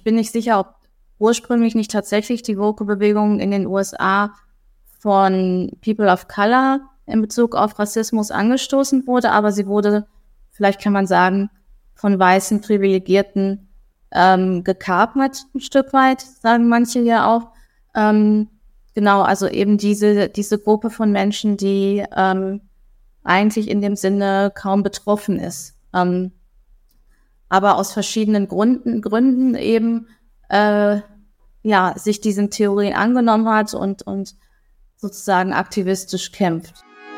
ich bin nicht sicher, ob ursprünglich nicht tatsächlich die Woke-Bewegung in den USA von People of Color in Bezug auf Rassismus angestoßen wurde, aber sie wurde, vielleicht kann man sagen, von weißen Privilegierten gekapert, ein Stück weit, sagen manche ja auch. Genau, also eben diese Gruppe von Menschen, die eigentlich in dem Sinne kaum betroffen ist. Aber aus verschiedenen Gründen eben sich diesen Theorien angenommen hat und sozusagen aktivistisch kämpft.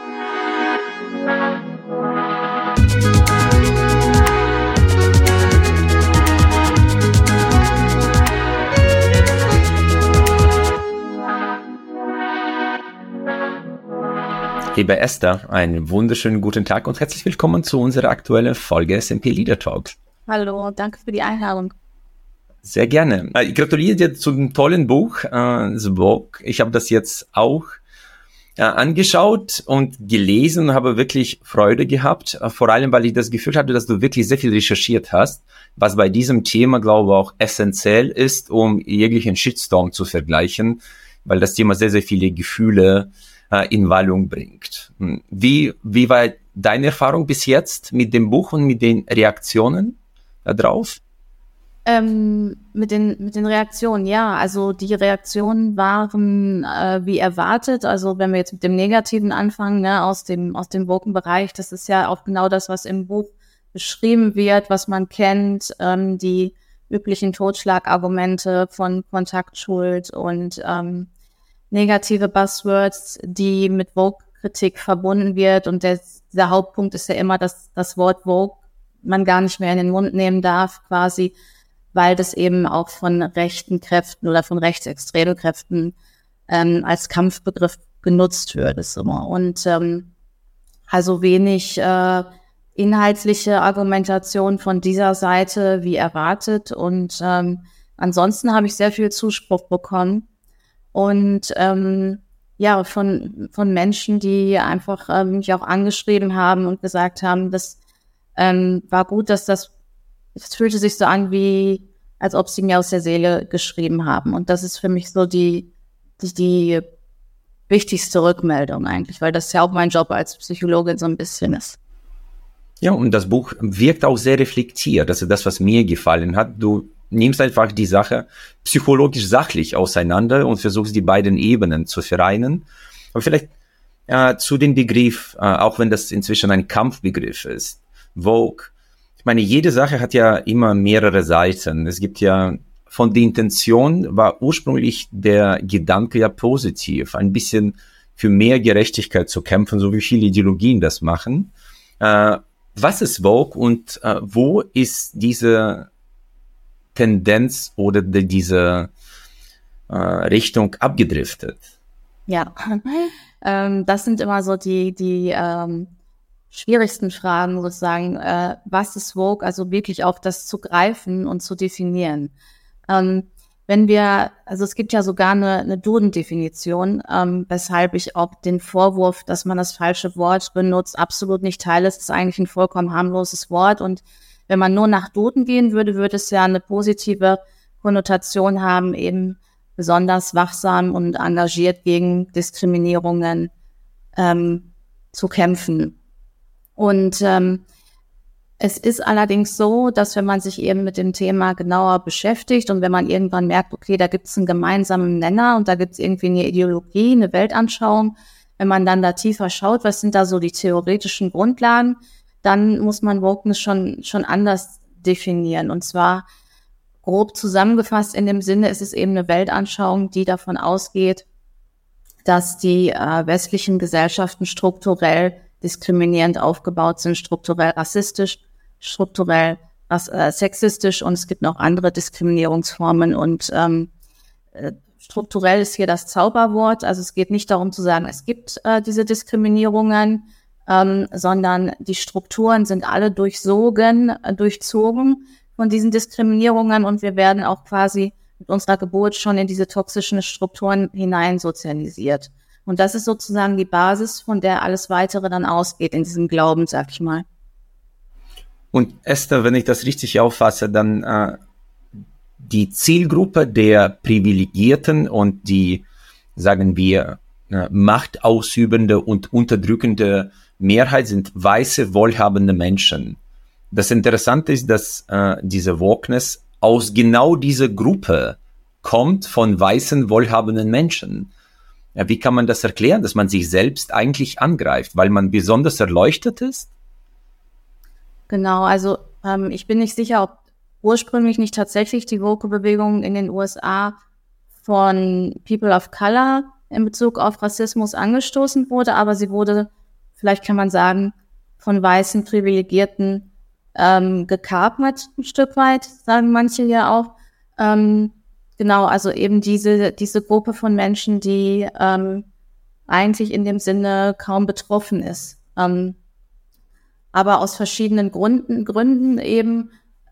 Liebe Esther, einen wunderschönen guten Tag und herzlich willkommen zu unserer aktuellen Folge SMP Leader Talk. Hallo, danke für die Einladung. Sehr gerne. Ich gratuliere dir zu dem tollen Buch, The Woke. Ich habe das jetzt auch angeschaut und gelesen und habe wirklich Freude gehabt, vor allem, weil ich das Gefühl hatte, dass du wirklich sehr viel recherchiert hast, was bei diesem Thema, glaube ich, auch essentiell ist, um jeglichen Shitstorm zu vergleichen, weil das Thema sehr, sehr viele Gefühle in Wallung bringt. Wie war deine Erfahrung bis jetzt mit dem Buch und mit den Reaktionen darauf? Mit den Reaktionen, ja. Also die Reaktionen waren wie erwartet. Also wenn wir jetzt mit dem Negativen anfangen, ne, aus dem Woken-Bereich, das ist ja auch genau das, was im Buch beschrieben wird, was man kennt, die üblichen Totschlagargumente von Kontaktschuld und negative Buzzwords, die mit Woke-Kritik verbunden wird. Und der Hauptpunkt ist ja immer, dass das Wort Woke man gar nicht mehr in den Mund nehmen darf, quasi, weil das eben auch von rechten Kräften oder von rechtsextremen Kräften als Kampfbegriff genutzt wird. Ist immer. Und also wenig inhaltliche Argumentation von dieser Seite wie erwartet. Und ansonsten habe ich sehr viel Zuspruch bekommen. Und von Menschen, die einfach mich auch angeschrieben haben und gesagt haben, das war gut, dass es fühlte sich so an, wie als ob sie mir aus der Seele geschrieben haben. Und das ist für mich so die wichtigste Rückmeldung eigentlich, weil das ja auch mein Job als Psychologin so ein bisschen ist. Ja, und das Buch wirkt auch sehr reflektiert. Das ist das, was mir gefallen hat. Du nimmst einfach die Sache psychologisch sachlich auseinander und versuchst die beiden Ebenen zu vereinen. Aber vielleicht zu dem Begriff, auch wenn das inzwischen ein Kampfbegriff ist, Woke. Ich meine, jede Sache hat ja immer mehrere Seiten. Es gibt ja, von der Intention war ursprünglich der Gedanke ja positiv, ein bisschen für mehr Gerechtigkeit zu kämpfen, so wie viele Ideologien das machen. Was ist Woke und wo ist diese Tendenz oder diese Richtung abgedriftet? Ja, das sind immer so die schwierigsten Fragen sozusagen. Was ist Woke? Also wirklich auch das zu greifen und zu definieren. Es gibt ja sogar eine Duden-Definition, weshalb ich auch den Vorwurf, dass man das falsche Wort benutzt, absolut nicht teile. Es ist eigentlich ein vollkommen harmloses Wort und wenn man nur nach Duden gehen würde, würde es ja eine positive Konnotation haben, eben besonders wachsam und engagiert gegen Diskriminierungen zu kämpfen. Und es ist allerdings so, dass wenn man sich eben mit dem Thema genauer beschäftigt und wenn man irgendwann merkt, okay, da gibt es einen gemeinsamen Nenner und da gibt es irgendwie eine Ideologie, eine Weltanschauung, wenn man dann da tiefer schaut, was sind da so die theoretischen Grundlagen, dann muss man Wokeness schon anders definieren. Und zwar grob zusammengefasst in dem Sinne, es ist eben eine Weltanschauung, die davon ausgeht, dass die westlichen Gesellschaften strukturell diskriminierend aufgebaut sind, strukturell rassistisch, strukturell sexistisch und es gibt noch andere Diskriminierungsformen und strukturell ist hier das Zauberwort, also es geht nicht darum zu sagen, es gibt diese Diskriminierungen, sondern die Strukturen sind alle durchzogen von diesen Diskriminierungen und wir werden auch quasi mit unserer Geburt schon in diese toxischen Strukturen hinein sozialisiert. Und das ist sozusagen die Basis, von der alles Weitere dann ausgeht in diesem Glauben, sag ich mal. Und Esther, wenn ich das richtig auffasse, dann die Zielgruppe der Privilegierten und die, sagen wir, machtausübende und unterdrückende Mehrheit sind weiße, wohlhabende Menschen. Das Interessante ist, dass diese Wokeness aus genau dieser Gruppe kommt, von weißen, wohlhabenden Menschen. Ja, wie kann man das erklären, dass man sich selbst eigentlich angreift, weil man besonders erleuchtet ist? Genau, also ich bin nicht sicher, ob ursprünglich nicht tatsächlich die Woke-Bewegung in den USA von People of Color in Bezug auf Rassismus angestoßen wurde, aber sie wurde, vielleicht kann man sagen, von weißen Privilegierten gekapert, ein Stück weit, sagen manche ja auch. Genau, also eben diese Gruppe von Menschen, die eigentlich in dem Sinne kaum betroffen ist. Aber aus verschiedenen Gründen eben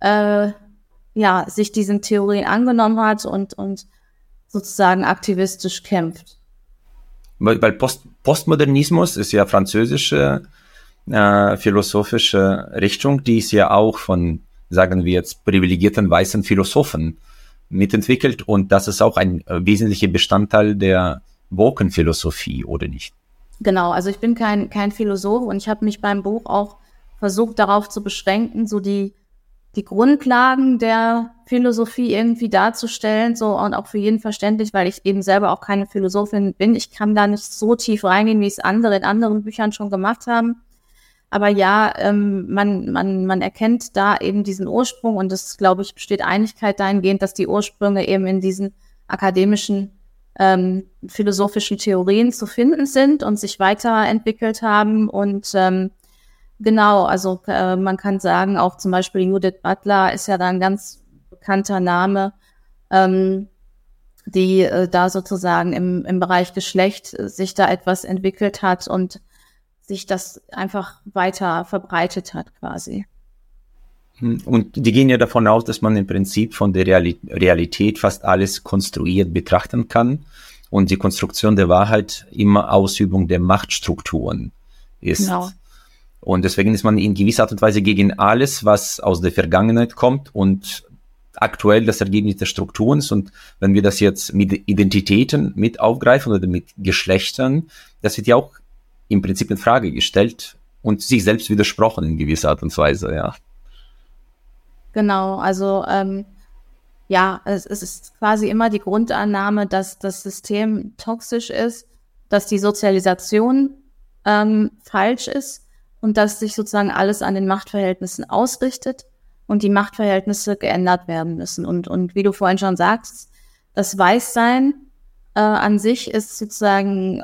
sich diesen Theorien angenommen hat und sozusagen aktivistisch kämpft. Weil Postmodernismus ist ja französische philosophische Richtung, die ist ja auch von, sagen wir jetzt, privilegierten weißen Philosophen mitentwickelt und das ist auch ein wesentlicher Bestandteil der Woken-Philosophie, oder nicht? Genau, also ich bin kein Philosoph und ich habe mich beim Buch auch versucht, darauf zu beschränken, so die Grundlagen der Philosophie irgendwie darzustellen, so und auch für jeden verständlich, weil ich eben selber auch keine Philosophin bin. Ich kann da nicht so tief reingehen, wie es andere in anderen Büchern schon gemacht haben. Aber ja, man erkennt da eben diesen Ursprung und es, glaube ich, besteht Einigkeit dahingehend, dass die Ursprünge eben in diesen akademischen philosophischen Theorien zu finden sind und sich weiterentwickelt haben und genau, also man kann sagen, auch zum Beispiel Judith Butler ist ja da ein ganz bekannter Name, die da sozusagen im Bereich Geschlecht sich da etwas entwickelt hat und sich das einfach weiter verbreitet hat quasi. Und die gehen ja davon aus, dass man im Prinzip von der Realität fast alles konstruiert betrachten kann und die Konstruktion der Wahrheit immer Ausübung der Machtstrukturen ist. Genau. Und deswegen ist man in gewisser Art und Weise gegen alles, was aus der Vergangenheit kommt und aktuell das Ergebnis der Strukturen ist. Und wenn wir das jetzt mit Identitäten mit aufgreifen oder mit Geschlechtern, das wird ja auch im Prinzip in Frage gestellt und sich selbst widersprochen in gewisser Art und Weise, ja. Genau, also es ist quasi immer die Grundannahme, dass das System toxisch ist, dass die Sozialisation falsch ist und dass sich sozusagen alles an den Machtverhältnissen ausrichtet und die Machtverhältnisse geändert werden müssen. Und wie du vorhin schon sagst, das Weißsein an sich ist sozusagen,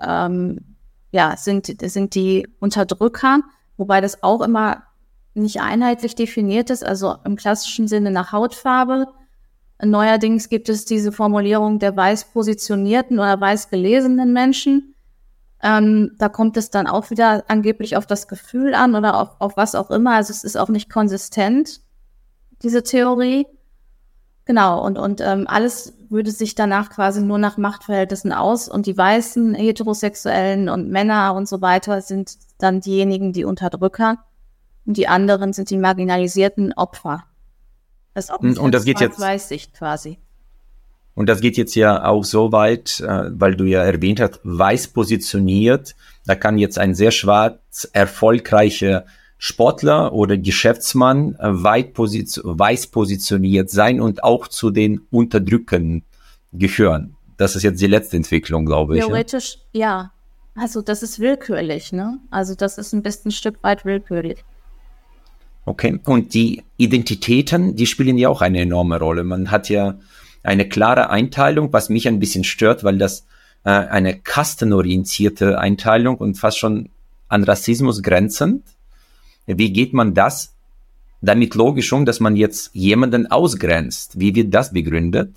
sind die Unterdrücker, wobei das auch immer nicht einheitlich definiert ist, also im klassischen Sinne nach Hautfarbe. Neuerdings gibt es diese Formulierung der weiß positionierten oder weiß gelesenen Menschen. Da kommt es dann auch wieder angeblich auf das Gefühl an oder auf was auch immer. Also es ist auch nicht konsistent, diese Theorie. Genau, und alles würde sich danach quasi nur nach Machtverhältnissen aus und die weißen, heterosexuellen und Männer und so weiter sind dann diejenigen, die Unterdrücker und die anderen sind die marginalisierten Opfer. Das Opfer und das geht jetzt Weißsicht quasi. Und das geht jetzt ja auch so weit, weil du ja erwähnt hast, weiß positioniert. Da kann jetzt ein sehr schwarz erfolgreicher Sportler oder Geschäftsmann weiß positioniert sein und auch zu den Unterdrückern gehören. Das ist jetzt die letzte Entwicklung, glaube ich. Theoretisch, ja. Also das ist willkürlich, ne? Also das ist ein Stück weit willkürlich. Okay, und die Identitäten, die spielen ja auch eine enorme Rolle. Man hat ja eine klare Einteilung, was mich ein bisschen stört, weil das eine kastenorientierte Einteilung und fast schon an Rassismus grenzend. Wie geht man das damit logisch um, dass man jetzt jemanden ausgrenzt? Wie wird das begründet?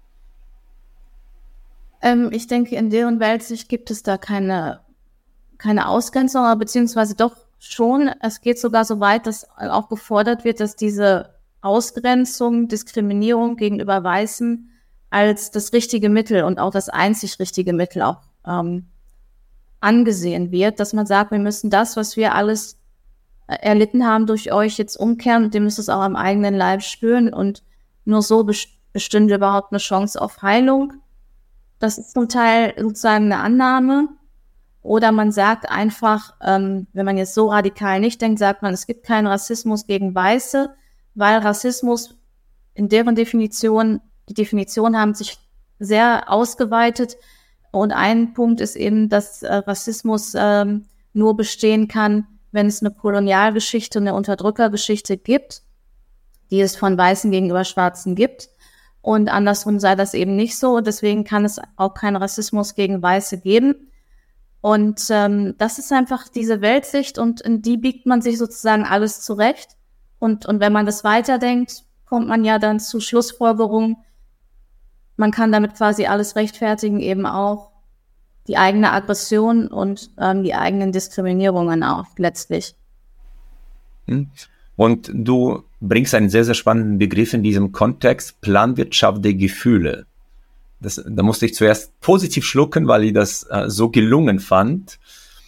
Ich denke, in deren Weltsicht gibt es da keine Ausgrenzung, aber beziehungsweise doch schon. Es geht sogar so weit, dass auch gefordert wird, dass diese Ausgrenzung, Diskriminierung gegenüber Weißen als das richtige Mittel und auch das einzig richtige Mittel auch angesehen wird, dass man sagt, wir müssen das, was wir alles erlitten haben durch euch, jetzt umkehren und ihr müsst es auch am eigenen Leib spüren und nur so bestünde überhaupt eine Chance auf Heilung. Das ist zum Teil sozusagen eine Annahme. Oder man sagt einfach, wenn man jetzt so radikal nicht denkt, sagt man, es gibt keinen Rassismus gegen Weiße, weil Rassismus in deren Definition, die Definitionen haben sich sehr ausgeweitet. Und ein Punkt ist eben, dass Rassismus nur bestehen kann, wenn es eine Kolonialgeschichte, eine Unterdrückergeschichte gibt, die es von Weißen gegenüber Schwarzen gibt. Und andersrum sei das eben nicht so. Deswegen kann es auch keinen Rassismus gegen Weiße geben. Und das ist einfach diese Weltsicht und in die biegt man sich sozusagen alles zurecht. Und wenn man das weiterdenkt, kommt man ja dann zu Schlussfolgerungen. Man kann damit quasi alles rechtfertigen, eben auch die eigene Aggression und die eigenen Diskriminierungen auch letztlich. Und du bringst einen sehr, sehr spannenden Begriff in diesem Kontext, Planwirtschaft der Gefühle. Da musste ich zuerst positiv schlucken, weil ich das so gelungen fand.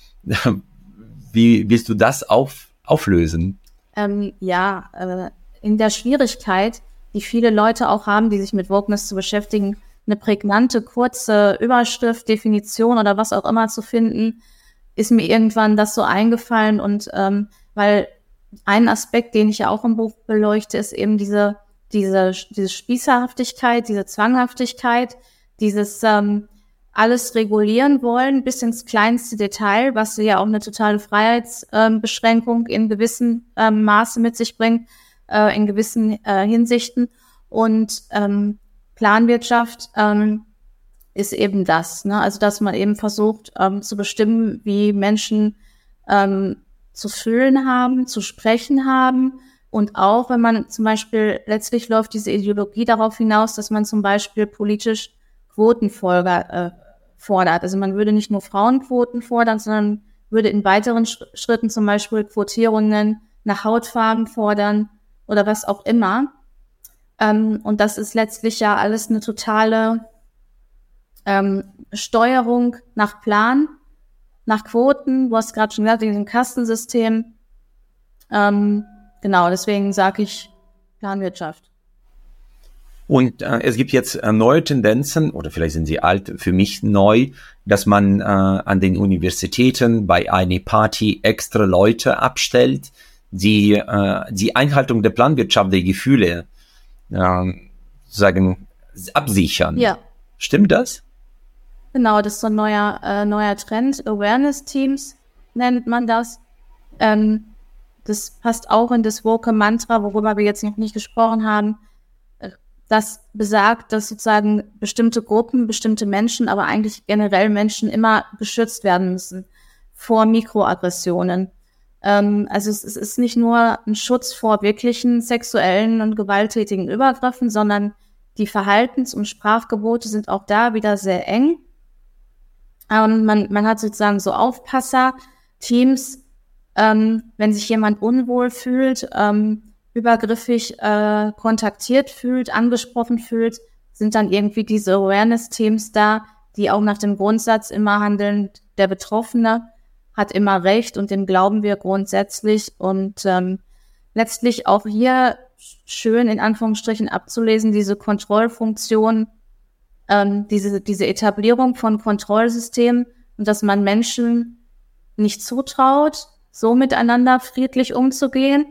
Wie willst du das auflösen? In der Schwierigkeit, die viele Leute auch haben, die sich mit Wokeness zu beschäftigen, eine prägnante, kurze Überschrift, Definition oder was auch immer zu finden, ist mir irgendwann das so eingefallen. Und weil ein Aspekt, den ich ja auch im Buch beleuchte, ist eben diese Spießerhaftigkeit, diese Zwanghaftigkeit, dieses alles regulieren wollen bis ins kleinste Detail, was ja auch eine totale Freiheitsbeschränkung in gewissem Maße mit sich bringt, in gewissen Hinsichten. Und Planwirtschaft ist eben das, ne? Also dass man eben versucht zu bestimmen, wie Menschen zu fühlen haben, zu sprechen haben. Und auch, wenn man zum Beispiel, letztlich läuft diese Ideologie darauf hinaus, dass man zum Beispiel politisch Quoten fordert. Also man würde nicht nur Frauenquoten fordern, sondern würde in weiteren Schritten zum Beispiel Quotierungen nach Hautfarben fordern oder was auch immer. Und das ist letztlich ja alles eine totale Steuerung nach Plan, nach Quoten. Du hast gerade schon gesagt, in diesem Kastensystem. Genau, deswegen sage ich Planwirtschaft. Und es gibt jetzt neue Tendenzen, oder vielleicht sind sie alt, für mich neu, dass man an den Universitäten bei einer Party extra Leute abstellt, die die Einhaltung der Planwirtschaft der Gefühle sagen absichern. Ja. Stimmt das? Genau, das ist so ein neuer Trend. Awareness-Teams nennt man das. Das passt auch in das Woke-Mantra, worüber wir jetzt noch nicht gesprochen haben. Das besagt, dass sozusagen bestimmte Gruppen, bestimmte Menschen, aber eigentlich generell Menschen immer geschützt werden müssen vor Mikroaggressionen. Also es ist nicht nur ein Schutz vor wirklichen sexuellen und gewalttätigen Übergriffen, sondern die Verhaltens- und Sprachgebote sind auch da wieder sehr eng. Man hat sozusagen so Aufpasser-Teams, wenn sich jemand unwohl fühlt, übergriffig kontaktiert fühlt, angesprochen fühlt, sind dann irgendwie diese Awareness-Teams da, die auch nach dem Grundsatz immer handeln, der Betroffene hat immer Recht und dem glauben wir grundsätzlich. Und letztlich auch hier schön in Anführungsstrichen abzulesen, diese Kontrollfunktion, diese Etablierung von Kontrollsystemen und dass man Menschen nicht zutraut, so miteinander friedlich umzugehen,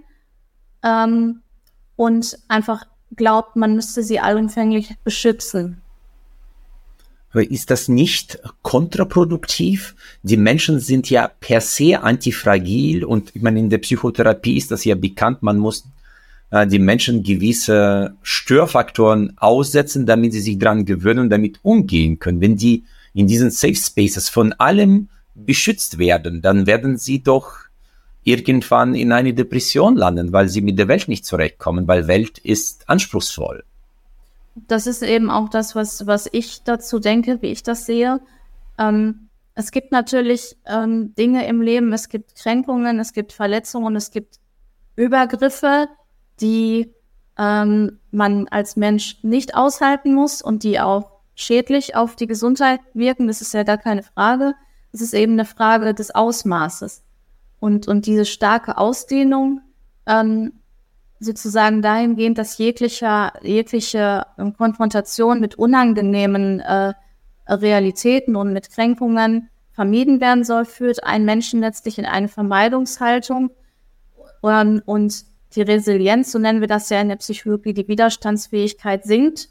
und einfach glaubt, man müsste sie allumfänglich beschützen. Aber ist das nicht kontraproduktiv? Die Menschen sind ja per se antifragil und ich meine, in der Psychotherapie ist das ja bekannt, man muss die Menschen gewisse Störfaktoren aussetzen, damit sie sich daran gewöhnen und damit umgehen können. Wenn die in diesen Safe Spaces von allem beschützt werden, dann werden sie doch irgendwann in eine Depression landen, weil sie mit der Welt nicht zurechtkommen, weil Welt ist anspruchsvoll. Das ist eben auch das, was ich dazu denke, wie ich das sehe. Es gibt natürlich Dinge im Leben, es gibt Kränkungen, es gibt Verletzungen, es gibt Übergriffe, die man als Mensch nicht aushalten muss und die auch schädlich auf die Gesundheit wirken. Das ist ja gar keine Frage. Es ist eben eine Frage des Ausmaßes. Und diese starke Ausdehnung sozusagen dahingehend, dass jegliche Konfrontation mit unangenehmen Realitäten und mit Kränkungen vermieden werden soll, führt einen Menschen letztlich in eine Vermeidungshaltung und die Resilienz, so nennen wir das ja in der Psychologie, die Widerstandsfähigkeit sinkt.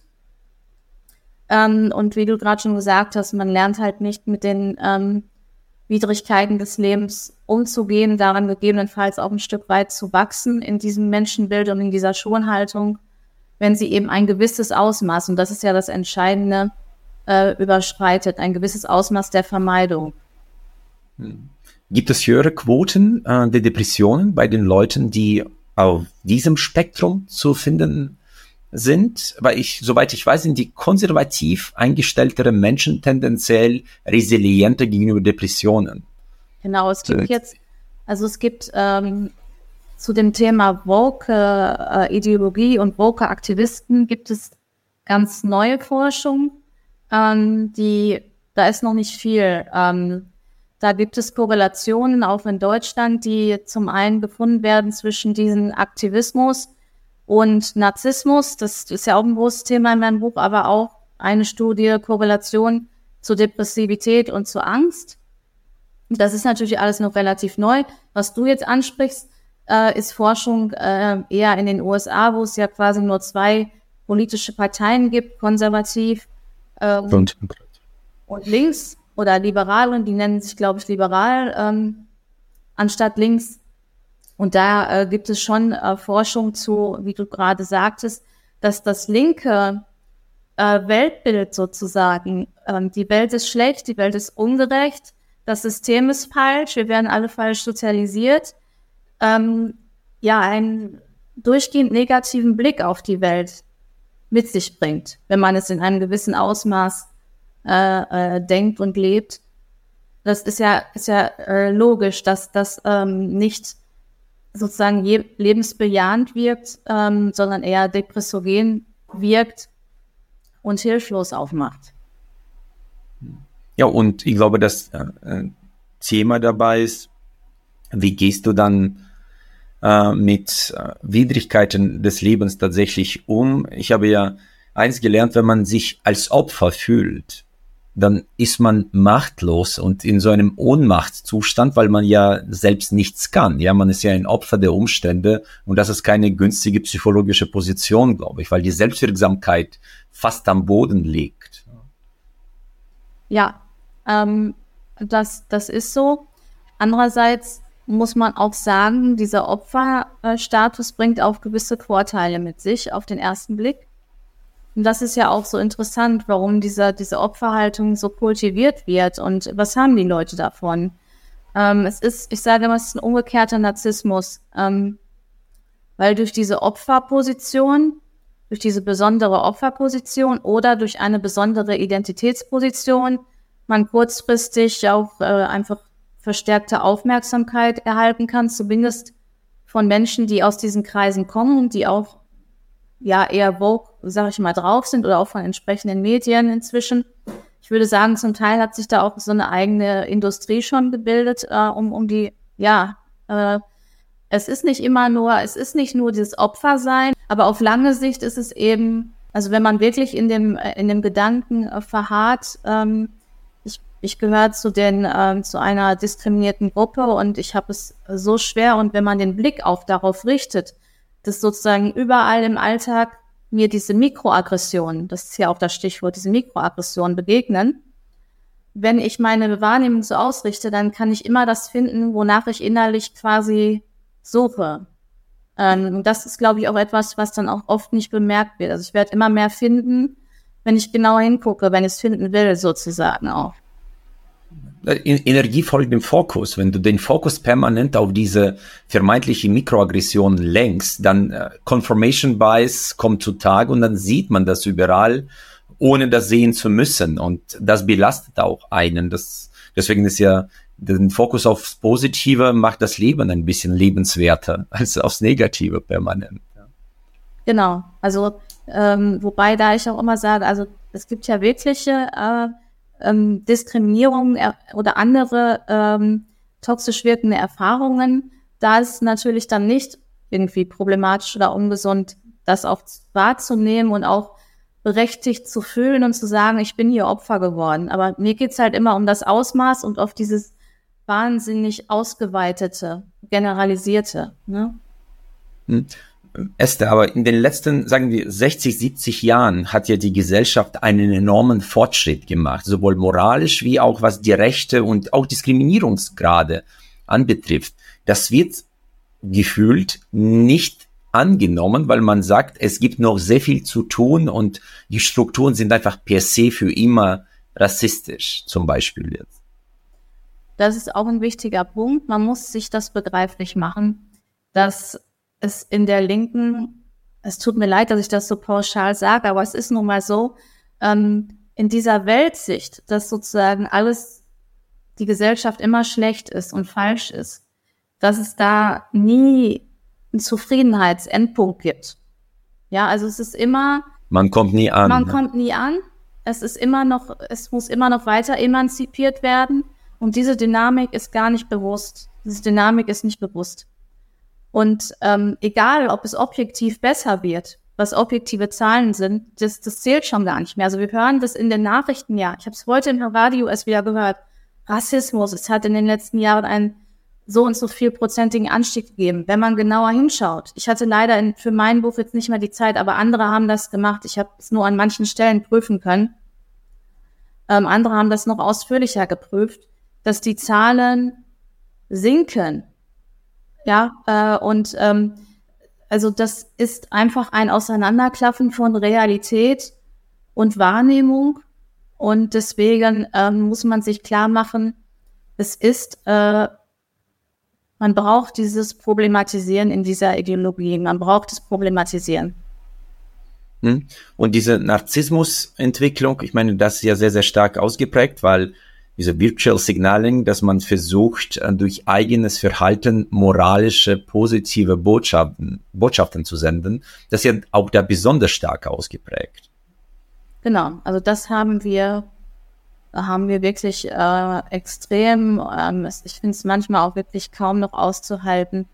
Und wie du gerade schon gesagt hast, man lernt halt nicht mit den Widrigkeiten des Lebens umzugehen, daran gegebenenfalls auch ein Stück weit zu wachsen in diesem Menschenbild und in dieser Schonhaltung, wenn sie eben ein gewisses Ausmaß, und das ist ja das Entscheidende, überschreitet, ein gewisses Ausmaß der Vermeidung. Gibt es höhere Quoten der Depressionen bei den Leuten, die auf diesem Spektrum zu finden sind? Weil soweit ich weiß, sind die konservativ eingestellteren Menschen tendenziell resilienter gegenüber Depressionen. Genau, es gibt zu dem Thema woke Ideologie und woke Aktivisten gibt es ganz neue Forschung, da ist noch nicht viel. Da gibt es Korrelationen, auch in Deutschland, die zum einen gefunden werden zwischen diesem Aktivismus und Narzissmus. Das ist ja auch ein großes Thema in meinem Buch, aber auch eine Studie, Korrelation zu Depressivität und zu Angst. Das ist natürlich alles noch relativ neu. Was du jetzt ansprichst, ist Forschung eher in den USA, wo es ja quasi nur 2 politische Parteien gibt, konservativ und links oder liberal, und die nennen sich, glaube ich, liberal anstatt links. Und da gibt es schon Forschung zu, wie du gerade sagtest, dass das linke Weltbild sozusagen, die Welt ist schlecht, die Welt ist ungerecht, das System ist falsch, wir werden alle falsch sozialisiert, einen durchgehend negativen Blick auf die Welt mit sich bringt, wenn man es in einem gewissen Ausmaß denkt und lebt. Das ist ja logisch, dass das nicht sozusagen lebensbejahend wirkt, sondern eher depressogen wirkt und hilflos aufmacht. Ja, und ich glaube, das Thema dabei ist, wie gehst du dann mit Widrigkeiten des Lebens tatsächlich um? Ich habe ja eins gelernt, wenn man sich als Opfer fühlt, dann ist man machtlos und in so einem Ohnmachtszustand, weil man ja selbst nichts kann. Ja, man ist ja ein Opfer der Umstände und das ist keine günstige psychologische Position, glaube ich, weil die Selbstwirksamkeit fast am Boden liegt. Ja, das ist so. Andererseits muss man auch sagen, dieser Opferstatus bringt auch gewisse Vorteile mit sich auf den ersten Blick. Und das ist ja auch so interessant, warum diese Opferhaltung so kultiviert wird und was haben die Leute davon? Ich sage immer, es ist ein umgekehrter Narzissmus, weil durch diese Opferposition, durch diese besondere Opferposition oder durch eine besondere Identitätsposition man kurzfristig auch einfach verstärkte Aufmerksamkeit erhalten kann, zumindest von Menschen, die aus diesen Kreisen kommen und die auch eher woke, sag ich mal, drauf sind oder auch von entsprechenden Medien inzwischen. Ich würde sagen, zum Teil hat sich da auch so eine eigene Industrie schon gebildet, es ist nicht nur dieses Opfersein, aber auf lange Sicht ist es eben, also wenn man wirklich in dem Gedanken verharrt, ich gehöre zu einer diskriminierten Gruppe und ich habe es so schwer, und wenn man den Blick darauf richtet, dass sozusagen überall im Alltag mir diese Mikroaggressionen, das ist ja auch das Stichwort, diese Mikroaggressionen begegnen. Wenn ich meine Wahrnehmung so ausrichte, dann kann ich immer das finden, wonach ich innerlich quasi suche. Und das ist, glaube ich, auch etwas, was dann auch oft nicht bemerkt wird. Also ich werde immer mehr finden, wenn ich genau hingucke, wenn ich es finden will, sozusagen auch. Energie folgt dem Fokus. Wenn du den Fokus permanent auf diese vermeintliche Mikroaggression lenkst, dann Confirmation Bias kommt zutage und dann sieht man das überall, ohne das sehen zu müssen. Und das belastet auch einen. Deswegen ist ja der Fokus aufs Positive macht das Leben ein bisschen lebenswerter als aufs Negative permanent. Ja. Genau. Also wobei da ich auch immer sage, also es gibt ja wirkliche Diskriminierung oder andere toxisch wirkende Erfahrungen. Da ist natürlich dann nicht irgendwie problematisch oder ungesund, das auch wahrzunehmen und auch berechtigt zu fühlen und zu sagen, ich bin hier Opfer geworden. Aber mir geht's halt immer um das Ausmaß und auf dieses wahnsinnig ausgeweitete, generalisierte. Ne? Esther, aber in den letzten, sagen wir, 60, 70 Jahren hat ja die Gesellschaft einen enormen Fortschritt gemacht, sowohl moralisch wie auch was die Rechte und auch Diskriminierungsgrade anbetrifft. Das wird gefühlt nicht angenommen, weil man sagt, es gibt noch sehr viel zu tun und die Strukturen sind einfach per se für immer rassistisch, zum Beispiel jetzt. Das ist auch ein wichtiger Punkt. Man muss sich das begreiflich machen, dass es in der Linken, es tut mir leid, dass ich das so pauschal sage, aber es ist nun mal so, in dieser Weltsicht, dass sozusagen alles, die Gesellschaft immer schlecht ist und falsch ist, dass es da nie einen Zufriedenheitsendpunkt gibt. Ja, also es ist immer... Man kommt nie an. Man kommt nie an. Es muss immer noch weiter emanzipiert werden. Und diese Dynamik ist gar nicht bewusst. Diese Dynamik ist nicht bewusst. Und egal, ob es objektiv besser wird, was objektive Zahlen sind, das zählt schon gar nicht mehr. Also wir hören das in den Nachrichten, ja. Ich habe es heute im Radio erst wieder gehört. Rassismus, es hat in den letzten Jahren einen so und so viel prozentigen Anstieg gegeben, wenn man genauer hinschaut. Ich hatte leider für mein Buch jetzt nicht mehr die Zeit, aber andere haben das gemacht. Ich habe es nur an manchen Stellen prüfen können. Andere haben das noch ausführlicher geprüft, dass die Zahlen sinken. Ja, also das ist einfach ein Auseinanderklaffen von Realität und Wahrnehmung. Und deswegen muss man sich klar machen, man braucht dieses Problematisieren in dieser Ideologie. Man braucht das Problematisieren. Und diese Narzissmusentwicklung, ich meine, das ist ja sehr, sehr stark ausgeprägt, weil diese Virtual Signaling, dass man versucht, durch eigenes Verhalten moralische, positive Botschaften zu senden, das ist ja auch da besonders stark ausgeprägt. Genau, also das haben wir wirklich extrem, ich finde es manchmal auch wirklich kaum noch auszuhalten,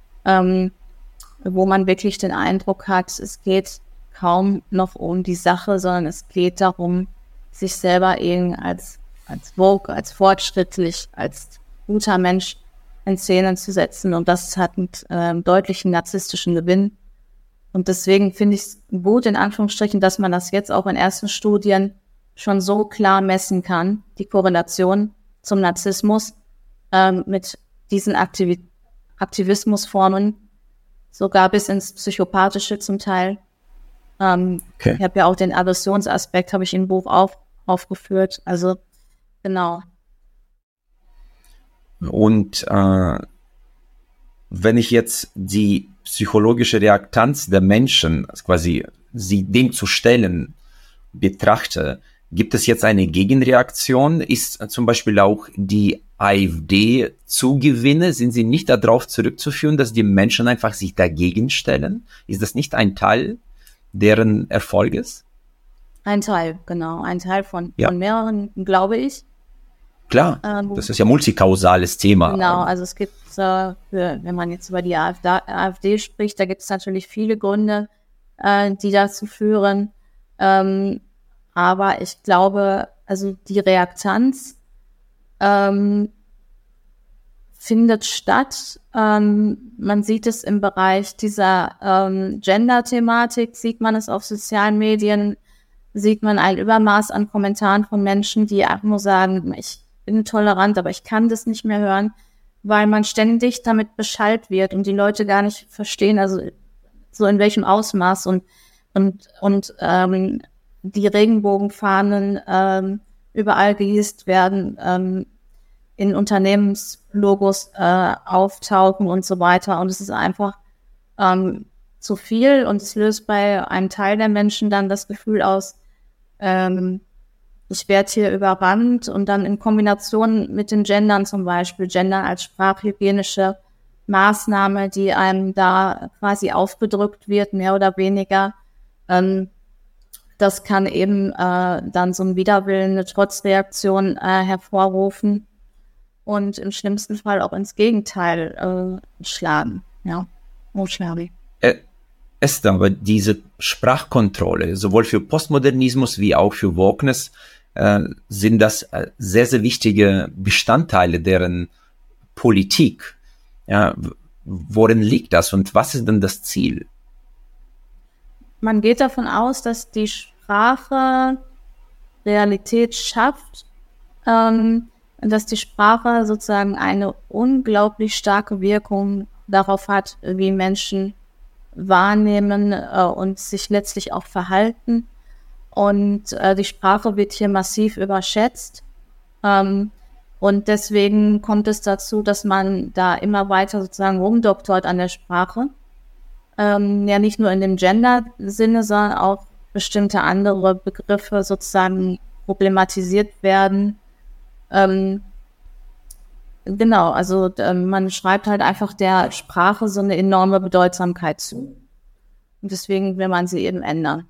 wo man wirklich den Eindruck hat, es geht kaum noch um die Sache, sondern es geht darum, sich selber eben als woke, als fortschrittlich, als guter Mensch in Szene zu setzen. Und das hat einen deutlichen narzisstischen Gewinn. Und deswegen finde ich es gut, in Anführungsstrichen, dass man das jetzt auch in ersten Studien schon so klar messen kann, die Korrelation zum Narzissmus mit diesen Aktivismusformen, sogar bis ins Psychopathische zum Teil. Okay. Ich habe ja auch den Aggressionsaspekt, habe ich im Buch aufgeführt. Also genau. Und wenn ich jetzt die psychologische Reaktanz der Menschen, also quasi sie dem zu stellen, betrachte, gibt es jetzt eine Gegenreaktion? Ist zum Beispiel auch die AfD-Zugewinne, sind sie nicht darauf zurückzuführen, dass die Menschen einfach sich dagegen stellen? Ist das nicht ein Teil deren Erfolges? Ein Teil, genau. Ein Teil von mehreren, glaube ich. Klar, das ist ja multikausales Thema. Genau, also es gibt, wenn man jetzt über die AfD spricht, da gibt es natürlich viele Gründe, die dazu führen. Aber ich glaube, also die Reaktanz findet statt. Man sieht es im Bereich dieser Gender-Thematik, sieht man es auf sozialen Medien, sieht man ein Übermaß an Kommentaren von Menschen, die einfach nur sagen, ich bin tolerant, aber ich kann das nicht mehr hören, weil man ständig damit beschallt wird und die Leute gar nicht verstehen, also so in welchem Ausmaß und die Regenbogenfahnen überall gehisst werden, in Unternehmenslogos auftauchen und so weiter. Und es ist einfach zu viel und es löst bei einem Teil der Menschen dann das Gefühl aus, ich werde hier überrannt, und dann in Kombination mit den Gendern zum Beispiel, Gendern als sprachhygienische Maßnahme, die einem da quasi aufgedrückt wird, mehr oder weniger. Das kann eben dann so ein Widerwillen, eine Trotzreaktion hervorrufen und im schlimmsten Fall auch ins Gegenteil schlagen. Ja. Schlavi. Esther, aber diese Sprachkontrolle, sowohl für Postmodernismus wie auch für Wokeness, sind das sehr, sehr wichtige Bestandteile deren Politik. Ja, worin liegt das und was ist denn das Ziel? Man geht davon aus, dass die Sprache Realität schafft, dass die Sprache sozusagen eine unglaublich starke Wirkung darauf hat, wie Menschen wahrnehmen und sich letztlich auch verhalten. Und die Sprache wird hier massiv überschätzt. Und deswegen kommt es dazu, dass man da immer weiter sozusagen rumdoktort an der Sprache. Ja, nicht nur in dem Gender-Sinne, sondern auch bestimmte andere Begriffe sozusagen problematisiert werden. Genau, also man schreibt halt einfach der Sprache so eine enorme Bedeutsamkeit zu. Und deswegen will man sie eben ändern.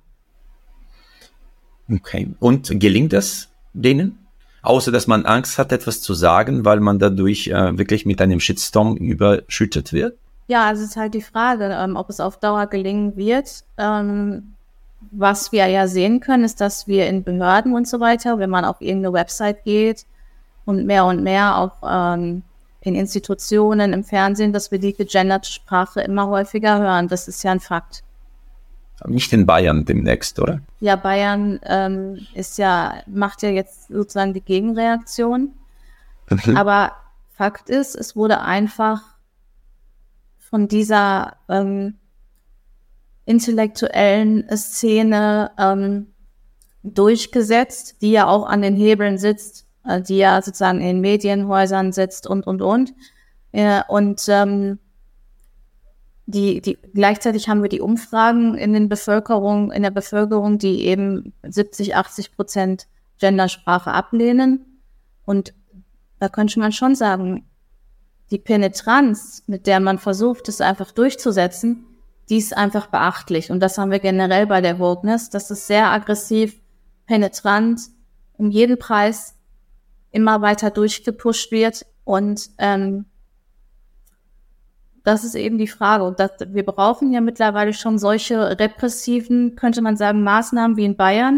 Okay. Und gelingt das denen? Außer, dass man Angst hat, etwas zu sagen, weil man dadurch wirklich mit einem Shitstorm überschüttet wird? Ja, also es ist halt die Frage, ob es auf Dauer gelingen wird. Was wir ja sehen können, ist, dass wir in Behörden und so weiter, wenn man auf irgendeine Website geht und mehr auch in Institutionen, im Fernsehen, dass wir die gegenderte Sprache immer häufiger hören. Das ist ja ein Fakt. Nicht in Bayern demnächst, oder? Ja, Bayern macht ja jetzt sozusagen die Gegenreaktion. Aber Fakt ist, es wurde einfach von dieser intellektuellen Szene durchgesetzt, die ja auch an den Hebeln sitzt, die ja sozusagen in den Medienhäusern sitzt und. Gleichzeitig haben wir die Umfragen in der Bevölkerung, die eben 70-80% Gendersprache ablehnen. Und da könnte man schon sagen, die Penetranz, mit der man versucht, es einfach durchzusetzen, die ist einfach beachtlich. Und das haben wir generell bei der Wokeness, dass es sehr aggressiv, penetrant, um jeden Preis immer weiter durchgepusht wird. Und das ist eben die Frage. Und wir brauchen ja mittlerweile schon solche repressiven, könnte man sagen, Maßnahmen wie in Bayern,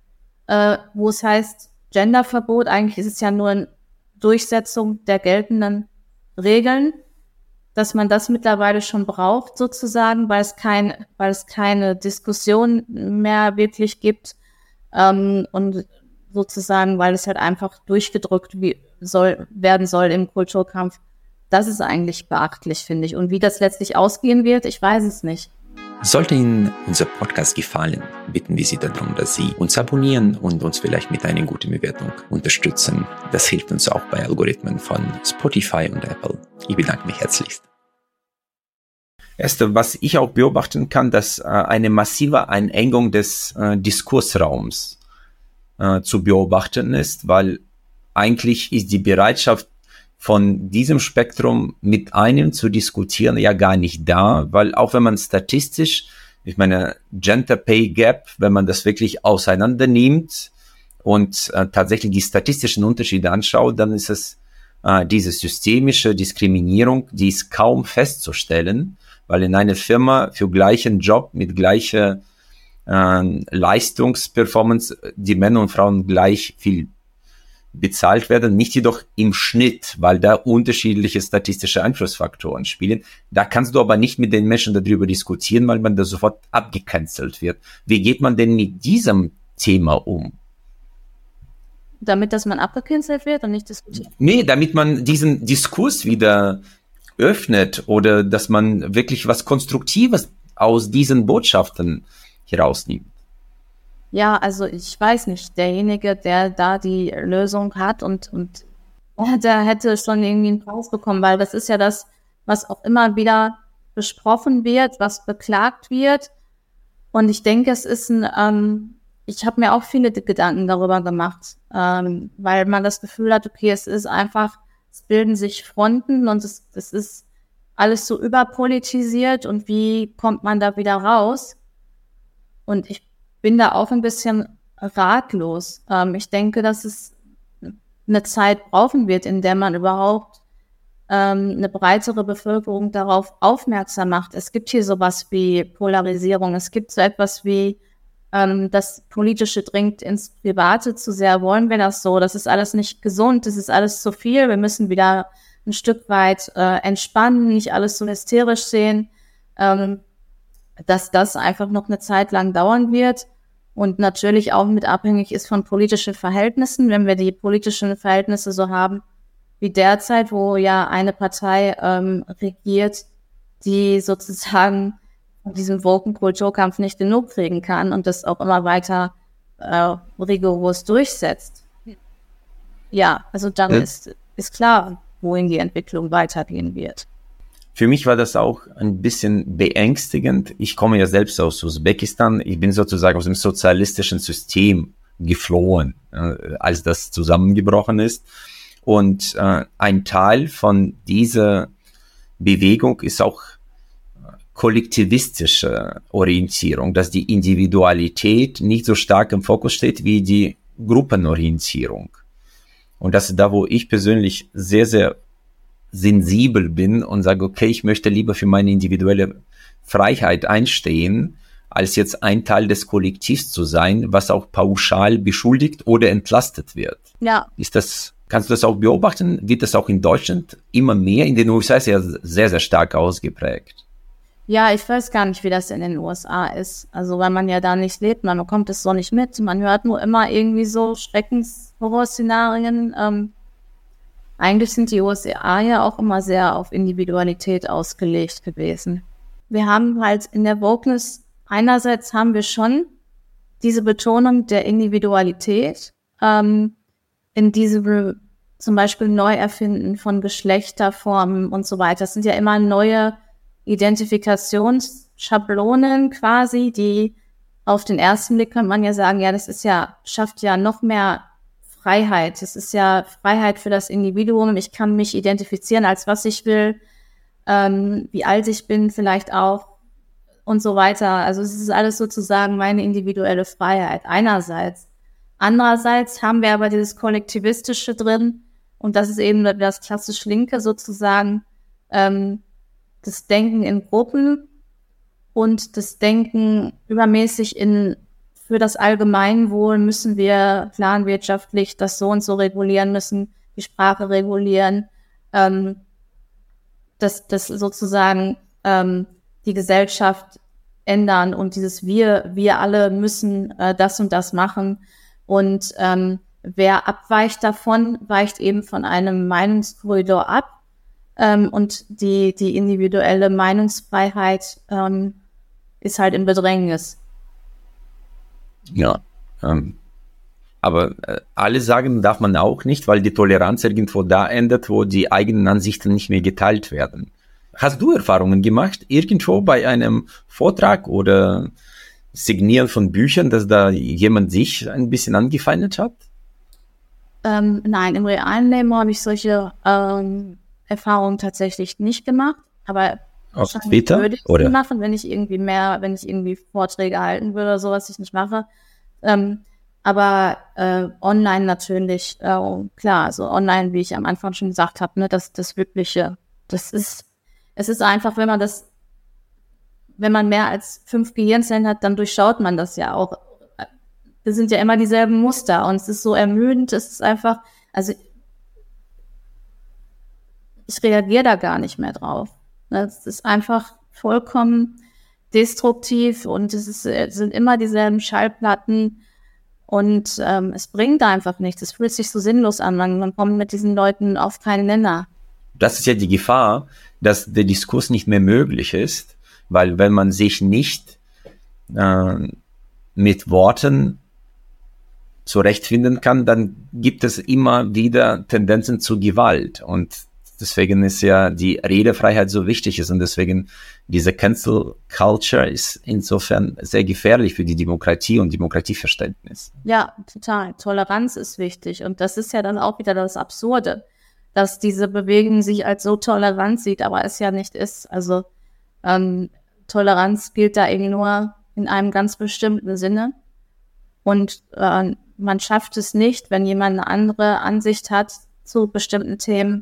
wo es heißt, Genderverbot, eigentlich ist es ja nur eine Durchsetzung der geltenden Regeln, dass man das mittlerweile schon braucht, sozusagen, weil es keine Diskussion mehr wirklich gibt, und sozusagen, weil es halt einfach durchgedrückt werden soll im Kulturkampf. Das ist eigentlich beachtlich, finde ich. Und wie das letztlich ausgehen wird, ich weiß es nicht. Sollte Ihnen unser Podcast gefallen, bitten wir Sie darum, dass Sie uns abonnieren und uns vielleicht mit einer guten Bewertung unterstützen. Das hilft uns auch bei Algorithmen von Spotify und Apple. Ich bedanke mich herzlichst. Esther, was ich auch beobachten kann, dass eine massive Einengung des Diskursraums zu beobachten ist, weil eigentlich ist die Bereitschaft von diesem Spektrum mit einem zu diskutieren ja gar nicht da, weil auch wenn man statistisch, ich meine, Gender Pay Gap, wenn man das wirklich auseinander nimmt und tatsächlich die statistischen Unterschiede anschaut, dann ist es diese systemische Diskriminierung, die ist kaum festzustellen, weil in einer Firma für gleichen Job mit gleicher Leistungsperformance die Männer und Frauen gleich viel bezahlt werden, nicht jedoch im Schnitt, weil da unterschiedliche statistische Einflussfaktoren spielen. Da kannst du aber nicht mit den Menschen darüber diskutieren, weil man da sofort abgecancelt wird. Wie geht man denn mit diesem Thema um? Damit, dass man abgecancelt wird und nicht diskutiert? Nee, damit man diesen Diskurs wieder öffnet oder dass man wirklich was Konstruktives aus diesen Botschaften herausnimmt. Ja, also ich weiß nicht, derjenige, der da die Lösung hat und der hätte schon irgendwie einen Preis bekommen, weil das ist ja das, was auch immer wieder besprochen wird, was beklagt wird. Und ich denke, es ist ich habe mir auch viele Gedanken darüber gemacht, weil man das Gefühl hat, okay, es bilden sich Fronten und es ist alles so überpolitisiert und wie kommt man da wieder raus? Und ich bin da auch ein bisschen ratlos. Ich denke, dass es eine Zeit brauchen wird, in der man überhaupt eine breitere Bevölkerung darauf aufmerksam macht. Es gibt hier sowas wie Polarisierung. Es gibt so etwas wie das Politische dringt ins Private zu sehr. Wollen wir das so? Das ist alles nicht gesund. Das ist alles zu viel. Wir müssen wieder ein Stück weit entspannen, nicht alles so hysterisch sehen, dass das einfach noch eine Zeit lang dauern wird und natürlich auch mit abhängig ist von politischen Verhältnissen. Wenn wir die politischen Verhältnisse so haben wie derzeit, wo ja eine Partei regiert, die sozusagen von diesem Woken-Kulturkampf nicht genug kriegen kann und das auch immer weiter rigoros durchsetzt. Ja, also dann ist klar, wohin die Entwicklung weitergehen wird. Für mich war das auch ein bisschen beängstigend. Ich komme ja selbst aus Usbekistan. Ich bin sozusagen aus dem sozialistischen System geflohen, als das zusammengebrochen ist. Und ein Teil von dieser Bewegung ist auch kollektivistische Orientierung, dass die Individualität nicht so stark im Fokus steht wie die Gruppenorientierung. Und das ist da, wo ich persönlich sehr, sehr sensibel bin und sage, okay, ich möchte lieber für meine individuelle Freiheit einstehen, als jetzt ein Teil des Kollektivs zu sein, was auch pauschal beschuldigt oder entlastet wird. Ja. Kannst du das auch beobachten? Wird das auch in Deutschland immer mehr? In den USA ist ja sehr, sehr stark ausgeprägt. Ja, ich weiß gar nicht, wie das in den USA ist. Also, weil man ja da nicht lebt, man bekommt es so nicht mit. Man hört nur immer irgendwie so Schreckenshorrorszenarien. Eigentlich sind die USA ja auch immer sehr auf Individualität ausgelegt gewesen. Wir haben halt in der Wokeness, einerseits haben wir schon diese Betonung der Individualität, in diesem zum Beispiel Neuerfinden von Geschlechterformen und so weiter. Das sind ja immer neue Identifikationsschablonen quasi, die auf den ersten Blick könnte man ja sagen, ja, das ist ja, schafft ja noch mehr Freiheit. Es ist ja Freiheit für das Individuum. Ich kann mich identifizieren, als was ich will, wie alt ich bin vielleicht auch und so weiter. Also es ist alles sozusagen meine individuelle Freiheit einerseits. Andererseits haben wir aber dieses Kollektivistische drin und das ist eben das klassisch Linke sozusagen, das Denken in Gruppen und das Denken übermäßig für das Allgemeinwohl müssen wir planwirtschaftlich das so und so regulieren, müssen die Sprache regulieren, dass sozusagen die Gesellschaft ändern und dieses wir alle müssen das und das machen und wer abweicht davon, weicht eben von einem Meinungskorridor ab und die individuelle Meinungsfreiheit ist halt in Bedrängnis. Ja, aber alle sagen darf man auch nicht, weil die Toleranz irgendwo da endet, wo die eigenen Ansichten nicht mehr geteilt werden. Hast du Erfahrungen gemacht, irgendwo bei einem Vortrag oder Signieren von Büchern, dass da jemand sich ein bisschen angefeindet hat? Nein, im realen Leben habe ich solche Erfahrungen tatsächlich nicht gemacht, aber auf Twitter würde ich oder machen, wenn ich irgendwie Vorträge halten würde oder so, was ich nicht mache. Aber online natürlich, klar, also online, wie ich am Anfang schon gesagt habe, ne, das Wirkliche, es ist einfach, wenn man mehr als 5 Gehirnzellen hat, dann durchschaut man das ja auch. Das sind ja immer dieselben Muster und es ist so ermüdend, es ist einfach, also ich reagiere da gar nicht mehr drauf. Es ist einfach vollkommen destruktiv und es sind immer dieselben Schallplatten und es bringt einfach nichts. Es fühlt sich so sinnlos an. Man kommt mit diesen Leuten auf keinen Nenner. Das ist ja die Gefahr, dass der Diskurs nicht mehr möglich ist, weil wenn man sich nicht mit Worten zurechtfinden kann, dann gibt es immer wieder Tendenzen zu Gewalt und deswegen ist ja die Redefreiheit so wichtig ist und deswegen diese Cancel Culture ist insofern sehr gefährlich für die Demokratie und Demokratieverständnis. Ja, total. Toleranz ist wichtig und das ist ja dann auch wieder das Absurde, dass diese Bewegung sich als so tolerant sieht, aber es ja nicht ist. Also Toleranz gilt da eben nur in einem ganz bestimmten Sinne und man schafft es nicht, wenn jemand eine andere Ansicht hat zu bestimmten Themen,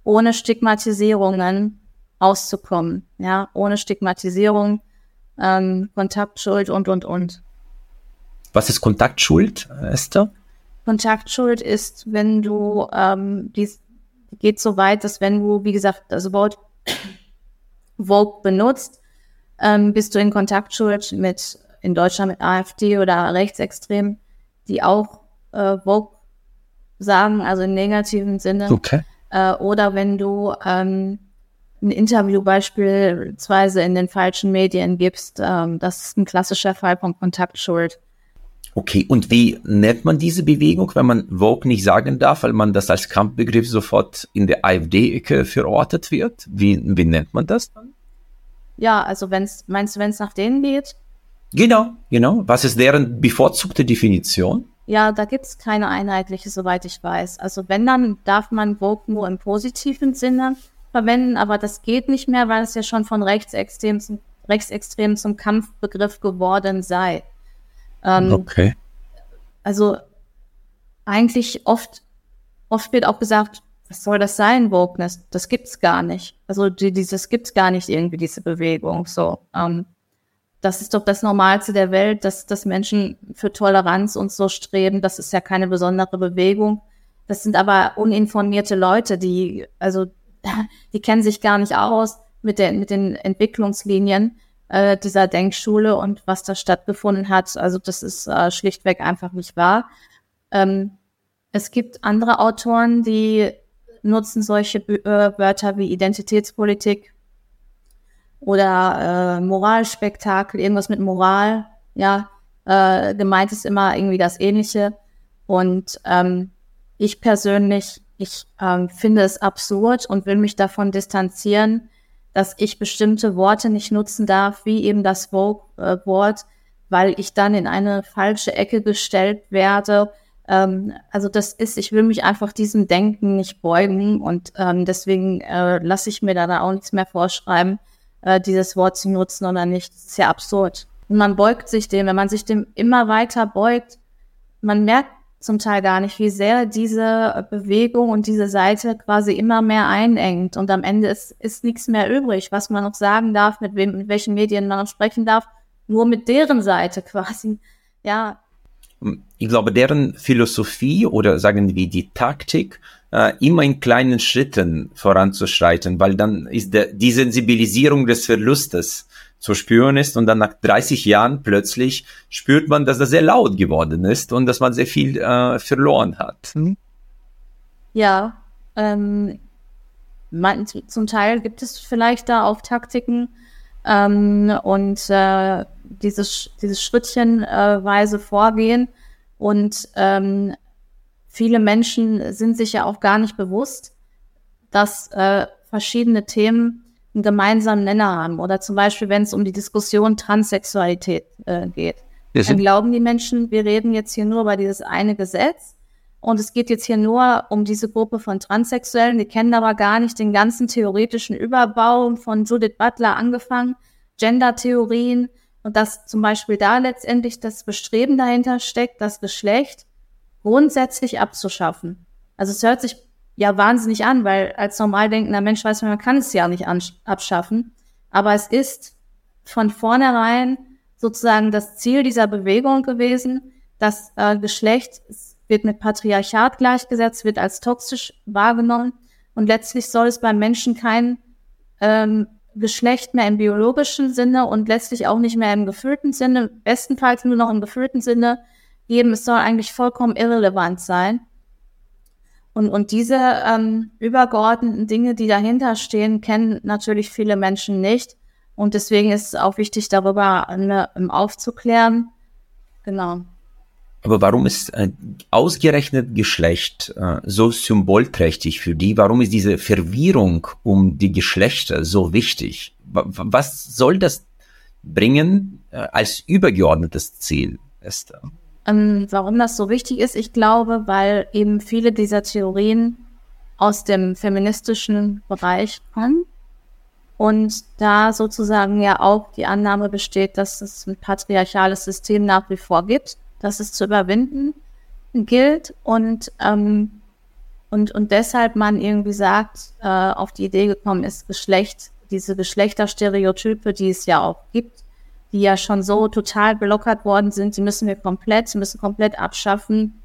ohne Stigmatisierungen auszukommen, ja, ohne Stigmatisierung, Kontaktschuld und. Was ist Kontaktschuld, Esther? Kontaktschuld ist, wenn du, geht so weit, dass wenn du, wie gesagt, das Wort Vogue benutzt, bist du in Kontaktschuld in Deutschland mit AfD oder Rechtsextremen, die auch Vogue sagen, also im negativen Sinne. Okay. Oder wenn du ein Interview beispielsweise in den falschen Medien gibst, das ist ein klassischer Fall von Kontaktschuld. Okay, und wie nennt man diese Bewegung, wenn man Vogue nicht sagen darf, weil man das als Kampfbegriff sofort in der AfD-Ecke verortet wird? Wie nennt man das dann? Ja, also meinst du, wenn es nach denen geht? Genau. Was ist deren bevorzugte Definition? Ja, da gibt es keine einheitliche, soweit ich weiß. Also wenn, dann darf man Vogue nur im positiven Sinne verwenden, aber das geht nicht mehr, weil es ja schon von Rechtsextremen zum Kampfbegriff geworden sei. Okay. Also eigentlich oft wird auch gesagt, was soll das sein, Wokeness? Das gibt's gar nicht. Also dieses gibt's gar nicht irgendwie, diese Bewegung. So, das ist doch das Normalste der Welt, dass Menschen für Toleranz und so streben. Das ist ja keine besondere Bewegung. Das sind aber uninformierte Leute, die kennen sich gar nicht aus mit den Entwicklungslinien dieser Denkschule und was da stattgefunden hat. Also das ist schlichtweg einfach nicht wahr. Es gibt andere Autoren, die nutzen solche Wörter wie Identitätspolitik oder Moralspektakel, irgendwas mit Moral. Ja, gemeint ist immer irgendwie das Ähnliche. Und ich persönlich, finde es absurd und will mich davon distanzieren, dass ich bestimmte Worte nicht nutzen darf, wie eben das Vogue-Wort, weil ich dann in eine falsche Ecke gestellt werde. Ich will mich einfach diesem Denken nicht beugen und deswegen lasse ich mir da auch nichts mehr vorschreiben, dieses Wort zu nutzen oder nicht. Das ist ja absurd. Und man beugt sich dem, wenn man sich dem immer weiter beugt, man merkt zum Teil gar nicht, wie sehr diese Bewegung und diese Seite quasi immer mehr einengt. Und am Ende ist nichts mehr übrig, was man noch sagen darf, mit welchen Medien man noch sprechen darf, nur mit deren Seite quasi. Ja. Ich glaube, deren Philosophie oder sagen wir die Taktik, immer in kleinen Schritten voranzuschreiten, weil dann ist die Sensibilisierung des Verlustes zu spüren ist und dann nach 30 Jahren plötzlich spürt man, dass das sehr laut geworden ist und dass man sehr viel verloren hat. Ja, zum Teil gibt es vielleicht da auch Taktiken und dieses schrittchenweise Vorgehen und viele Menschen sind sich ja auch gar nicht bewusst, dass verschiedene Themen einen gemeinsamen Nenner haben. Oder zum Beispiel, wenn es um die Diskussion Transsexualität geht. Dann glauben die Menschen, wir reden jetzt hier nur über dieses eine Gesetz und es geht jetzt hier nur um diese Gruppe von Transsexuellen. Die kennen aber gar nicht den ganzen theoretischen Überbau von Judith Butler angefangen, Gender-Theorien und dass zum Beispiel da letztendlich das Bestreben dahinter steckt, das Geschlecht grundsätzlich abzuschaffen. Also es hört sich ja wahnsinnig an, weil als normal denkender Mensch weiß man kann es ja nicht abschaffen. Aber es ist von vornherein sozusagen das Ziel dieser Bewegung gewesen, dass Geschlecht wird mit Patriarchat gleichgesetzt, wird als toxisch wahrgenommen und letztlich soll es beim Menschen kein Geschlecht mehr im biologischen Sinne und letztlich auch nicht mehr im gefühlten Sinne, bestenfalls nur noch im gefühlten Sinne geben. Es soll eigentlich vollkommen irrelevant sein. Und diese übergeordneten Dinge, die dahinter stehen, kennen natürlich viele Menschen nicht. Und deswegen ist es auch wichtig, darüber aufzuklären. Genau. Aber warum ist ausgerechnet Geschlecht so symbolträchtig für die? Warum ist diese Verwirrung um die Geschlechter so wichtig? Was soll das bringen als übergeordnetes Ziel, Esther? Warum das so wichtig ist, ich glaube, weil eben viele dieser Theorien aus dem feministischen Bereich kommen und da sozusagen ja auch die Annahme besteht, dass es ein patriarchales System nach wie vor gibt, dass es zu überwinden gilt und Und deshalb man irgendwie sagt, auf die Idee gekommen ist, diese Geschlechterstereotype, die es ja auch gibt, die ja schon so total gelockert worden sind, die müssen komplett abschaffen.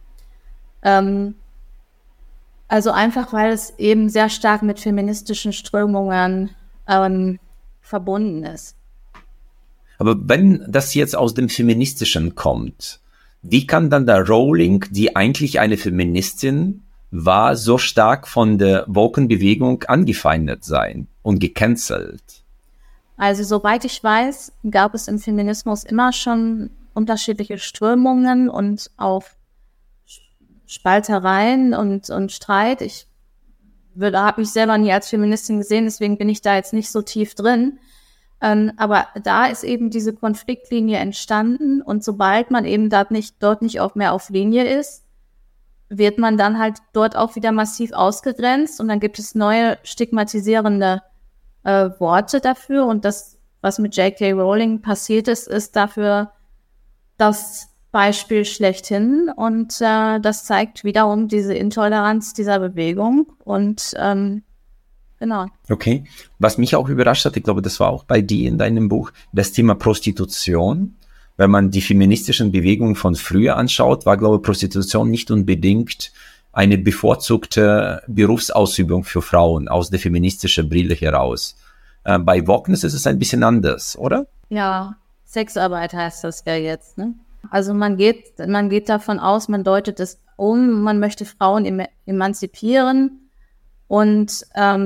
Also einfach, weil es eben sehr stark mit feministischen Strömungen verbunden ist. Aber wenn das jetzt aus dem Feministischen kommt, wie kann dann der Rowling, die eigentlich eine Feministin war, so stark von der Woken-Bewegung angefeindet sein und gecancelt? Also soweit ich weiß, gab es im Feminismus immer schon unterschiedliche Strömungen und auch Spaltereien und Streit. Ich habe mich selber nie als Feministin gesehen, deswegen bin ich da jetzt nicht so tief drin. Aber da ist eben diese Konfliktlinie entstanden und sobald man eben dort nicht auch mehr auf Linie ist, wird man dann halt dort auch wieder massiv ausgegrenzt und dann gibt es neue stigmatisierende Worte dafür und das, was mit J.K. Rowling passiert ist dafür das Beispiel schlechthin und das zeigt wiederum diese Intoleranz dieser Bewegung und genau. Okay. Was mich auch überrascht hat, ich glaube, das war auch bei dir in deinem Buch, das Thema Prostitution. Wenn man die feministischen Bewegungen von früher anschaut, war, glaube ich, Prostitution nicht unbedingt eine bevorzugte Berufsausübung für Frauen aus der feministischen Brille heraus. Bei Wokeness ist es ein bisschen anders, oder? Ja, Sexarbeit heißt das ja jetzt, ne? Also man geht davon aus, man deutet es um, man möchte Frauen emanzipieren und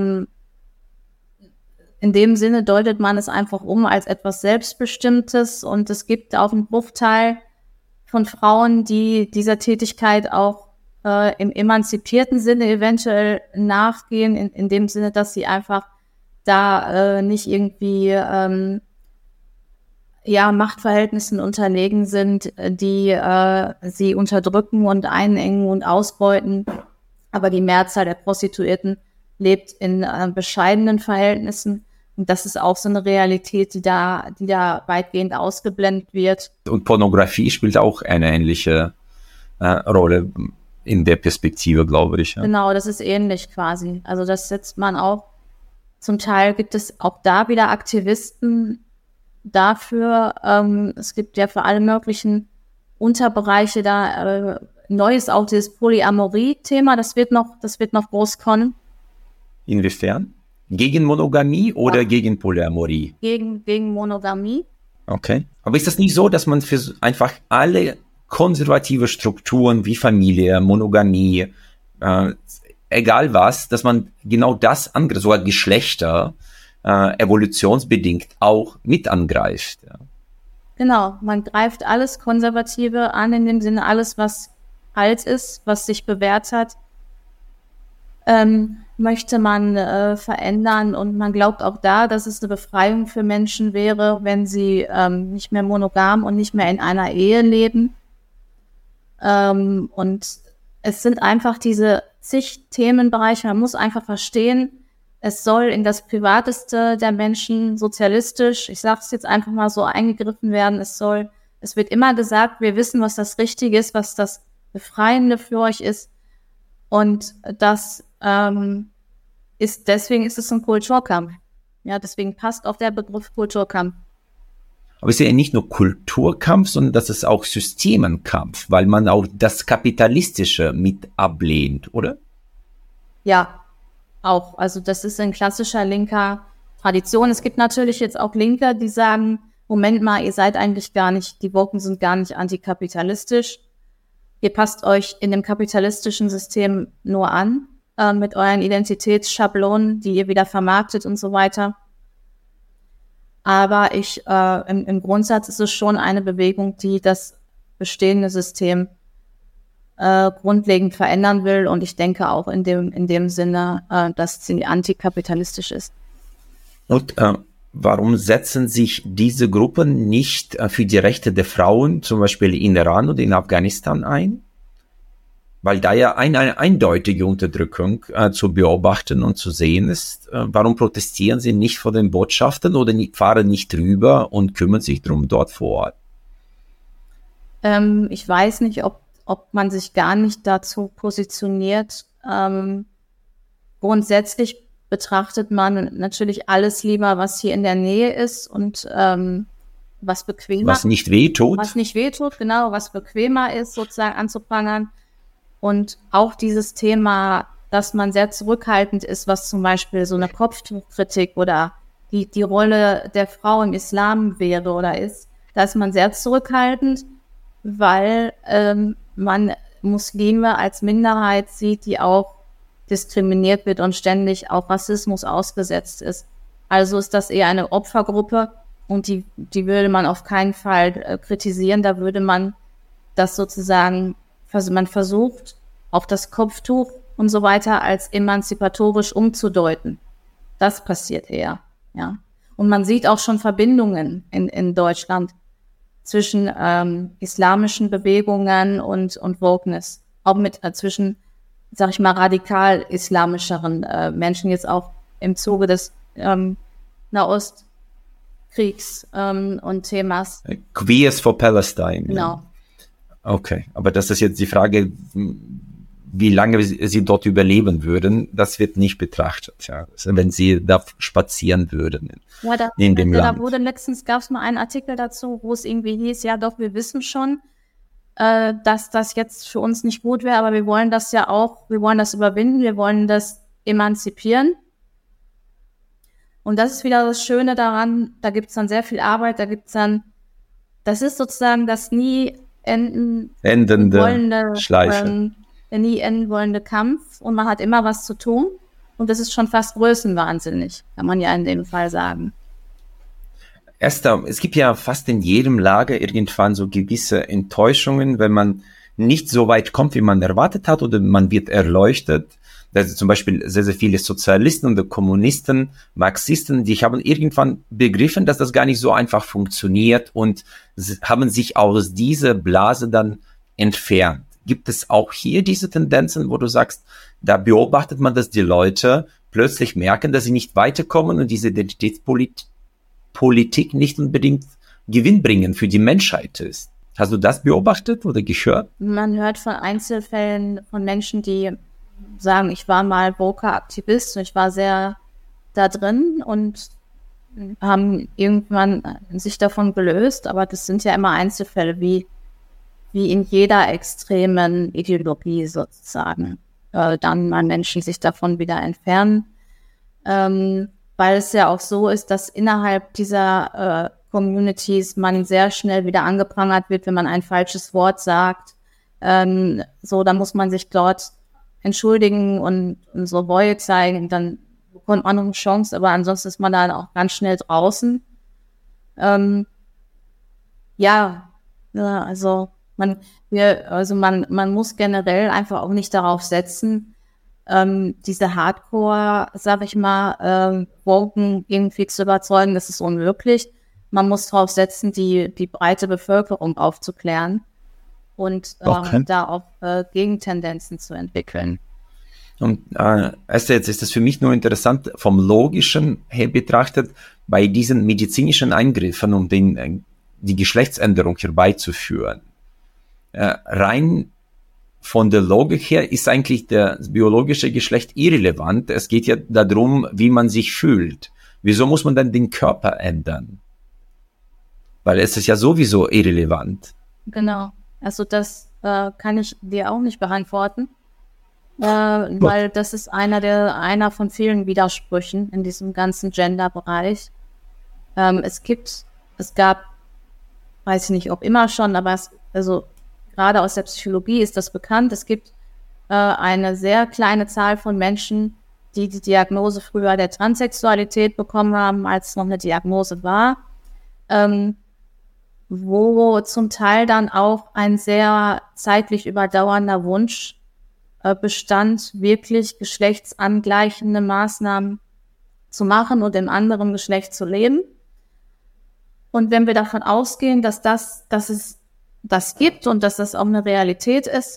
in dem Sinne deutet man es einfach um als etwas Selbstbestimmtes und es gibt auch einen Bruchteil von Frauen, die dieser Tätigkeit auch im emanzipierten Sinne eventuell nachgehen, in dem Sinne, dass sie einfach da nicht irgendwie Machtverhältnissen unterlegen sind, die sie unterdrücken und einengen und ausbeuten. Aber die Mehrzahl der Prostituierten lebt in bescheidenen Verhältnissen. Und das ist auch so eine Realität, die da weitgehend ausgeblendet wird. Und Pornografie spielt auch eine ähnliche Rolle in der Perspektive, glaube ich. Ja. Genau, das ist ähnlich quasi. Also das setzt man auch. Zum Teil gibt es auch da wieder Aktivisten dafür. Es gibt ja für alle möglichen Unterbereiche da neu ist auch dieses Polyamorie-Thema. Das wird noch groß kommen. Inwiefern? Gegen Monogamie oder gegen Polyamorie? Gegen Monogamie. Okay. Aber ist das nicht so, dass man für einfach alle konservative Strukturen wie Familie, Monogamie, egal was, dass man genau das angreift, sogar Geschlechter, evolutionsbedingt auch mit angreift? Ja. Genau, man greift alles Konservative an, in dem Sinne alles, was alt ist, was sich bewährt hat, möchte man verändern und man glaubt auch da, dass es eine Befreiung für Menschen wäre, wenn sie nicht mehr monogam und nicht mehr in einer Ehe leben. Und es sind einfach diese zig Themenbereiche, man muss einfach verstehen, es soll in das Privateste der Menschen sozialistisch, ich sage es jetzt einfach mal so, eingegriffen werden. Es wird immer gesagt, wir wissen, was das Richtige ist, was das Befreiende für euch ist. Und das deswegen ist es ein Kulturkampf. Ja, deswegen passt auch der Begriff Kulturkampf. Aber es ist ja nicht nur Kulturkampf, sondern das ist auch Systemenkampf, weil man auch das Kapitalistische mit ablehnt, oder? Ja, auch. Also das ist in klassischer linker Tradition. Es gibt natürlich jetzt auch Linke, die sagen, Moment mal, ihr seid eigentlich die Woken sind gar nicht antikapitalistisch. Ihr passt euch in dem kapitalistischen System nur an, mit euren Identitätsschablonen, die ihr wieder vermarktet und so weiter. Aber im Grundsatz ist es schon eine Bewegung, die das bestehende System grundlegend verändern will. Und ich denke auch in dem Sinne, dass sie antikapitalistisch ist. Und warum setzen sich diese Gruppen nicht für die Rechte der Frauen, zum Beispiel in Iran oder in Afghanistan ein? Weil da ja eine eindeutige Unterdrückung zu beobachten und zu sehen ist. Warum protestieren sie nicht vor den Botschaften oder fahren nicht rüber und kümmern sich darum dort vor Ort? Ich weiß nicht, ob man sich gar nicht dazu positioniert. Grundsätzlich betrachtet man natürlich alles lieber, was hier in der Nähe ist und was bequemer. Was nicht wehtut. Was nicht wehtut, genau, was bequemer ist, sozusagen anzuprangern. Und auch dieses Thema, dass man sehr zurückhaltend ist, was zum Beispiel so eine Kopftuchkritik oder die Rolle der Frau im Islam wäre oder ist, da ist man sehr zurückhaltend, weil man Muslime als Minderheit sieht, die auch diskriminiert wird und ständig auch Rassismus ausgesetzt ist. Also ist das eher eine Opfergruppe und die würde man auf keinen Fall kritisieren. Da würde man das sozusagen, man versucht, auch das Kopftuch und so weiter als emanzipatorisch umzudeuten. Das passiert eher, ja. Und man sieht auch schon Verbindungen in Deutschland zwischen islamischen Bewegungen und Wokeness. Auch mit zwischen, sag ich mal, radikal islamischeren Menschen, jetzt auch im Zuge des Nahostkriegs und Themas. Queers for Palestine. Genau. Ja. Okay, aber das ist jetzt die Frage, wie lange sie dort überleben würden, das wird nicht betrachtet, ja, wenn sie da spazieren würden in dem Land. Letztens gab es mal einen Artikel dazu, wo es irgendwie hieß, ja doch, wir wissen schon, dass das jetzt für uns nicht gut wäre, aber wir wollen das ja auch, wir wollen das überwinden, wir wollen das emanzipieren. Und das ist wieder das Schöne daran, da gibt es dann sehr viel Arbeit, das ist sozusagen das nie endende Schleife. Der nie enden wollende Kampf und man hat immer was zu tun und das ist schon fast größenwahnsinnig, kann man ja in dem Fall sagen. Esther, es gibt ja fast in jedem Lager irgendwann so gewisse Enttäuschungen, wenn man nicht so weit kommt, wie man erwartet hat oder man wird erleuchtet. Also zum Beispiel sehr, sehr viele Sozialisten und Kommunisten, Marxisten, die haben irgendwann begriffen, dass das gar nicht so einfach funktioniert und haben sich aus dieser Blase dann entfernt. Gibt es auch hier diese Tendenzen, wo du sagst, da beobachtet man, dass die Leute plötzlich merken, dass sie nicht weiterkommen und diese Identitätspolitik nicht unbedingt gewinnbringend für die Menschheit ist? Hast du das beobachtet oder gehört? Man hört von Einzelfällen von Menschen, die sagen, ich war mal Woke-Aktivist und ich war sehr da drin und haben irgendwann sich davon gelöst, aber das sind ja immer Einzelfälle, wie in jeder extremen Ideologie sozusagen, dann mal Menschen sich davon wieder entfernen, weil es ja auch so ist, dass innerhalb dieser Communities man sehr schnell wieder angeprangert wird, wenn man ein falsches Wort sagt. Dann muss man sich dort entschuldigen und so Reue zeigen, dann bekommt man noch eine Chance, aber ansonsten ist man dann auch ganz schnell draußen. Man muss generell einfach auch nicht darauf setzen, diese Hardcore, sag ich mal, Woken irgendwie zu überzeugen, das ist unmöglich. Man muss darauf setzen, die breite Bevölkerung aufzuklären und da auch Gegentendenzen zu entwickeln. Und jetzt ist es für mich nur interessant, vom Logischen her betrachtet, bei diesen medizinischen Eingriffen, um die Geschlechtsänderung herbeizuführen. Rein von der Logik her ist eigentlich das biologische Geschlecht irrelevant. Es geht ja darum, wie man sich fühlt. Wieso muss man dann den Körper ändern? Weil es ist ja sowieso irrelevant. Genau. Also das kann ich dir auch nicht beantworten, weil das ist einer von vielen Widersprüchen in diesem ganzen Gender-Bereich. Es gab, weiß ich nicht, ob immer schon, aber gerade aus der Psychologie ist das bekannt. Es gibt eine sehr kleine Zahl von Menschen, die Diagnose früher der Transsexualität bekommen haben, als es noch eine Diagnose war. Wo zum Teil dann auch ein sehr zeitlich überdauernder Wunsch bestand, wirklich geschlechtsangleichende Maßnahmen zu machen und im anderen Geschlecht zu leben. Und wenn wir davon ausgehen, dass es das gibt und dass das auch eine Realität ist,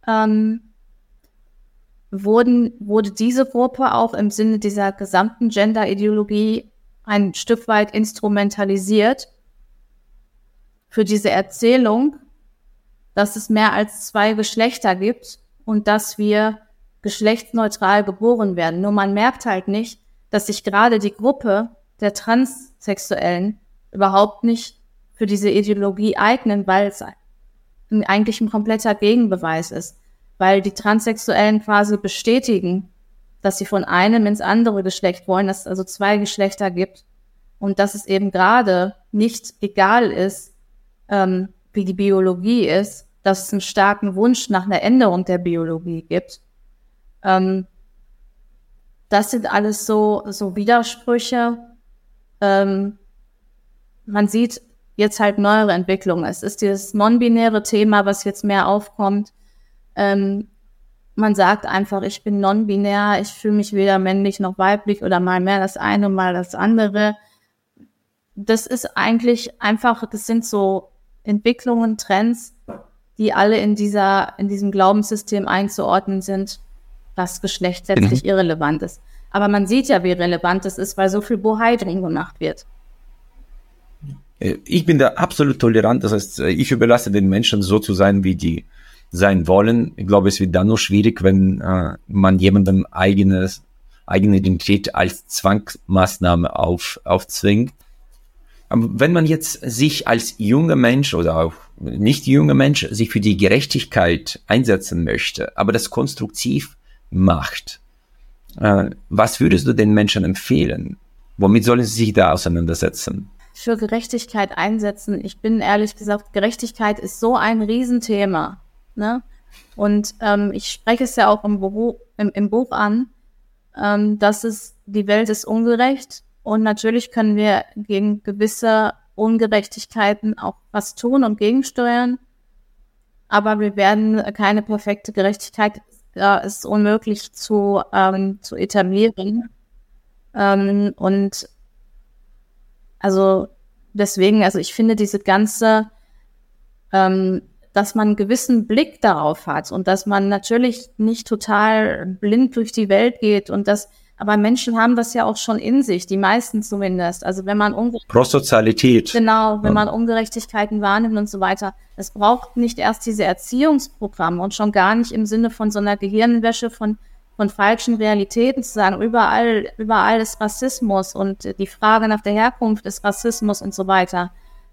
wurde diese Gruppe auch im Sinne dieser gesamten Gender-Ideologie ein Stück weit instrumentalisiert für diese Erzählung, dass es mehr als 2 Geschlechter gibt und dass wir geschlechtsneutral geboren werden. Nur man merkt halt nicht, dass sich gerade die Gruppe der Transsexuellen überhaupt nicht für diese Ideologie eignen, weil es eigentlich ein kompletter Gegenbeweis ist. Weil die Transsexuellen quasi bestätigen, dass sie von einem ins andere Geschlecht wollen, dass es also 2 Geschlechter gibt und dass es eben gerade nicht egal ist, wie die Biologie ist, dass es einen starken Wunsch nach einer Änderung der Biologie gibt. Das sind alles so Widersprüche. Man sieht jetzt halt neuere Entwicklungen. Es ist dieses non-binäre Thema, was jetzt mehr aufkommt. Man sagt einfach, ich bin non-binär, ich fühle mich weder männlich noch weiblich oder mal mehr das eine, mal das andere. Das ist eigentlich einfach, das sind so Entwicklungen, Trends, die alle in diesem Glaubenssystem einzuordnen sind, dass Geschlecht letztlich irrelevant ist. Aber man sieht ja, wie relevant es ist, weil so viel Bohai drin gemacht wird. Ich bin da absolut tolerant, das heißt, ich überlasse den Menschen so zu sein, wie die sein wollen. Ich glaube, es wird dann nur schwierig, wenn man jemandem eigene Identität als Zwangsmaßnahme aufzwingt. Aber wenn man jetzt sich als junger Mensch oder auch nicht junger Mensch sich für die Gerechtigkeit einsetzen möchte, aber das konstruktiv macht, was würdest du den Menschen empfehlen? Womit sollen sie sich da auseinandersetzen? Für Gerechtigkeit einsetzen. Ich bin ehrlich gesagt, Gerechtigkeit ist so ein Riesenthema, ne? Und ich spreche es ja auch im Buch an, dass die Welt ist ungerecht und natürlich können wir gegen gewisse Ungerechtigkeiten auch was tun und gegensteuern, aber wir werden keine perfekte Gerechtigkeit, ist unmöglich zu etablieren. Und also deswegen, also ich finde diese ganze, dass man einen gewissen Blick darauf hat und dass man natürlich nicht total blind durch die Welt geht aber Menschen haben das ja auch schon in sich, die meisten zumindest. Also wenn man Prosozialität. Genau, wenn man Ungerechtigkeiten wahrnimmt und so weiter. Es braucht nicht erst diese Erziehungsprogramme und schon gar nicht im Sinne von so einer Gehirnwäsche von falschen Realitäten zu sagen, überall ist Rassismus und die Frage nach der Herkunft ist Rassismus und so weiter.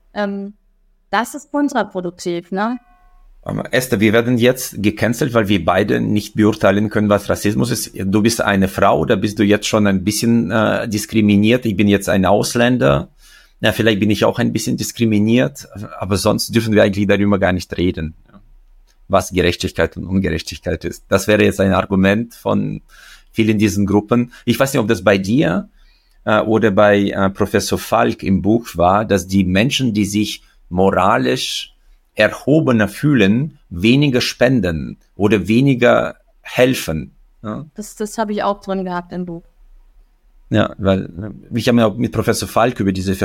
Das ist kontraproduktiv, ne? Esther, wir werden jetzt gecancelt, weil wir beide nicht beurteilen können, was Rassismus ist. Du bist eine Frau, oder bist du jetzt schon ein bisschen diskriminiert? Ich bin jetzt ein Ausländer. Ja, vielleicht bin ich auch ein bisschen diskriminiert, aber sonst dürfen wir eigentlich darüber gar nicht reden, was Gerechtigkeit und Ungerechtigkeit ist. Das wäre jetzt ein Argument von vielen diesen Gruppen. Ich weiß nicht, ob das bei dir oder bei Professor Falk im Buch war, dass die Menschen, die sich moralisch erhobener fühlen, weniger spenden oder weniger helfen. Ja? Das habe ich auch drin gehabt im Buch. Ja, weil ich habe ja auch mit Professor Falk über diese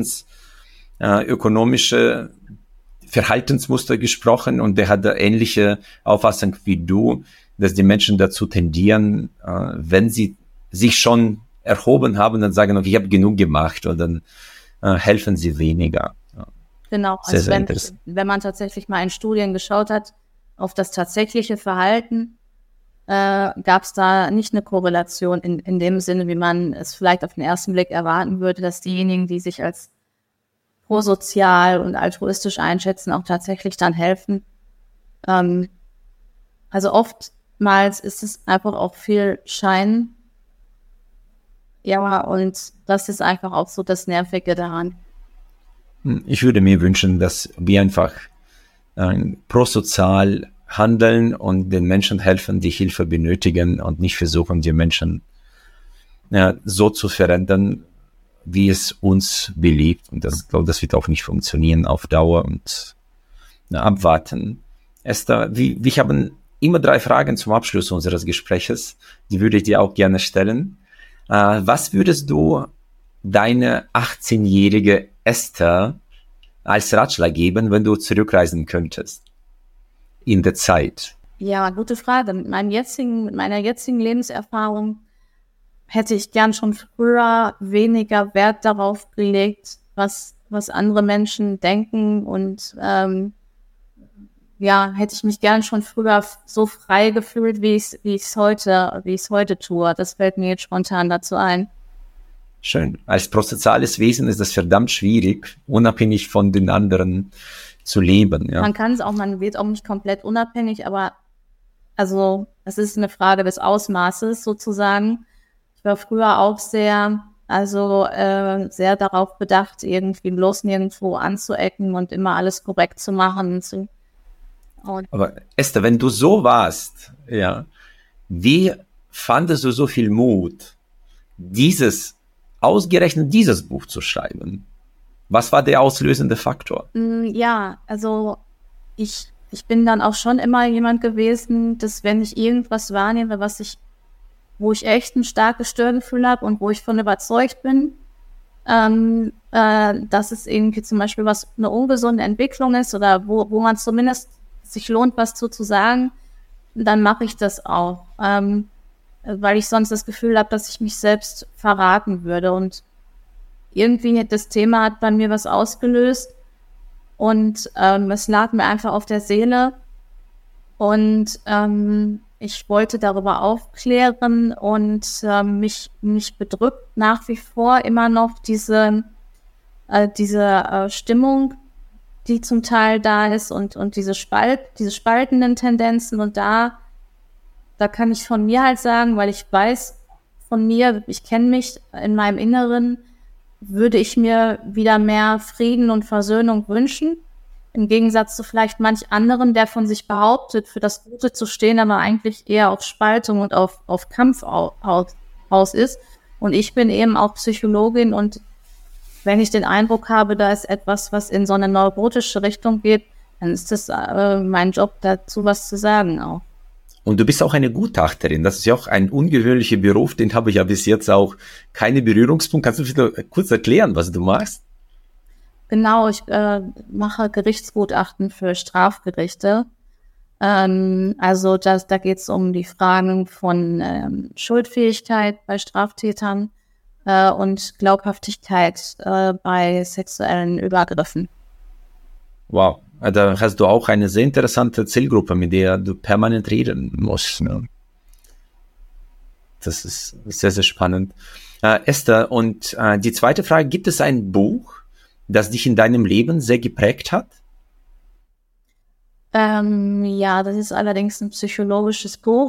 ökonomische Verhaltensmuster gesprochen und der hat da ähnliche Auffassung wie du, dass die Menschen dazu tendieren, wenn sie sich schon erhoben haben, dann sagen, okay, ich habe genug gemacht und dann helfen sie weniger. Ja. Genau, also wenn man tatsächlich mal in Studien geschaut hat, auf das tatsächliche Verhalten, gab es da nicht eine Korrelation in dem Sinne, wie man es vielleicht auf den ersten Blick erwarten würde, dass diejenigen, die sich als prosozial und altruistisch einschätzen, auch tatsächlich dann helfen. Also oftmals ist es einfach auch viel Schein. Ja, und das ist einfach auch so das Nervige daran. Ich würde mir wünschen, dass wir einfach prosozial handeln und den Menschen helfen, die Hilfe benötigen und nicht versuchen, die Menschen so zu verändern, wie es uns beliebt. Und das wird auch nicht funktionieren auf Dauer und abwarten. Esther, wir haben immer 3 Fragen zum Abschluss unseres Gespräches. Die würde ich dir auch gerne stellen. Was würdest du deine 18-jährige Esther als Ratschlag geben, wenn du zurückreisen könntest in der Zeit? Ja, gute Frage. Mit meiner jetzigen Lebenserfahrung hätte ich gern schon früher weniger Wert darauf gelegt, was andere Menschen denken und hätte ich mich gern schon früher so frei gefühlt, wie ich es heute tue. Das fällt mir jetzt spontan dazu ein. Schön. Als prosoziales Wesen ist das verdammt schwierig, unabhängig von den anderen zu leben. Ja. Man kann es auch, man wird auch nicht komplett unabhängig, aber also es ist eine Frage des Ausmaßes sozusagen. Ich war früher auch sehr darauf bedacht, irgendwie bloß nirgendwo anzuecken und immer alles korrekt zu machen. Aber Esther, wenn du so warst, ja, wie fandest du so viel Mut, ausgerechnet dieses Buch zu schreiben? Was war der auslösende Faktor? Ja, also ich bin dann auch schon immer jemand gewesen, dass wenn ich irgendwas wahrnehme, wo ich echt ein starkes Störgefühl habe und wo ich von überzeugt bin, dass es irgendwie zum Beispiel eine ungesunde Entwicklung ist oder wo man zumindest sich lohnt, was zu sagen, dann mache ich das auch. Weil ich sonst das Gefühl habe, dass ich mich selbst verraten würde. Und irgendwie das Thema hat bei mir was ausgelöst und es lag mir einfach auf der Seele und ich wollte darüber aufklären und mich bedrückt nach wie vor immer noch diese Stimmung, die zum Teil da ist und diese spaltenden Tendenzen und da kann ich von mir halt sagen, weil ich weiß von mir, ich kenne mich in meinem Inneren, würde ich mir wieder mehr Frieden und Versöhnung wünschen. Im Gegensatz zu vielleicht manch anderen, der von sich behauptet, für das Gute zu stehen, aber eigentlich eher auf Spaltung und auf Kampf aus ist. Und ich bin eben auch Psychologin und wenn ich den Eindruck habe, da ist etwas, was in so eine neurotische Richtung geht, dann ist das mein Job, dazu was zu sagen auch. Und du bist auch eine Gutachterin. Das ist ja auch ein ungewöhnlicher Beruf, den habe ich ja bis jetzt auch keine Berührungspunkte. Kannst du wieder kurz erklären, was du machst? Genau, ich mache Gerichtsgutachten für Strafgerichte. Also da geht es um die Fragen von Schuldfähigkeit bei Straftätern und Glaubhaftigkeit bei sexuellen Übergriffen. Wow, da hast du auch eine sehr interessante Zielgruppe, mit der du permanent reden musst. Ne? Das ist sehr, sehr spannend. Esther, und die zweite Frage, gibt es ein Buch, das dich in deinem Leben sehr geprägt hat? Ja, das ist allerdings ein psychologisches Buch.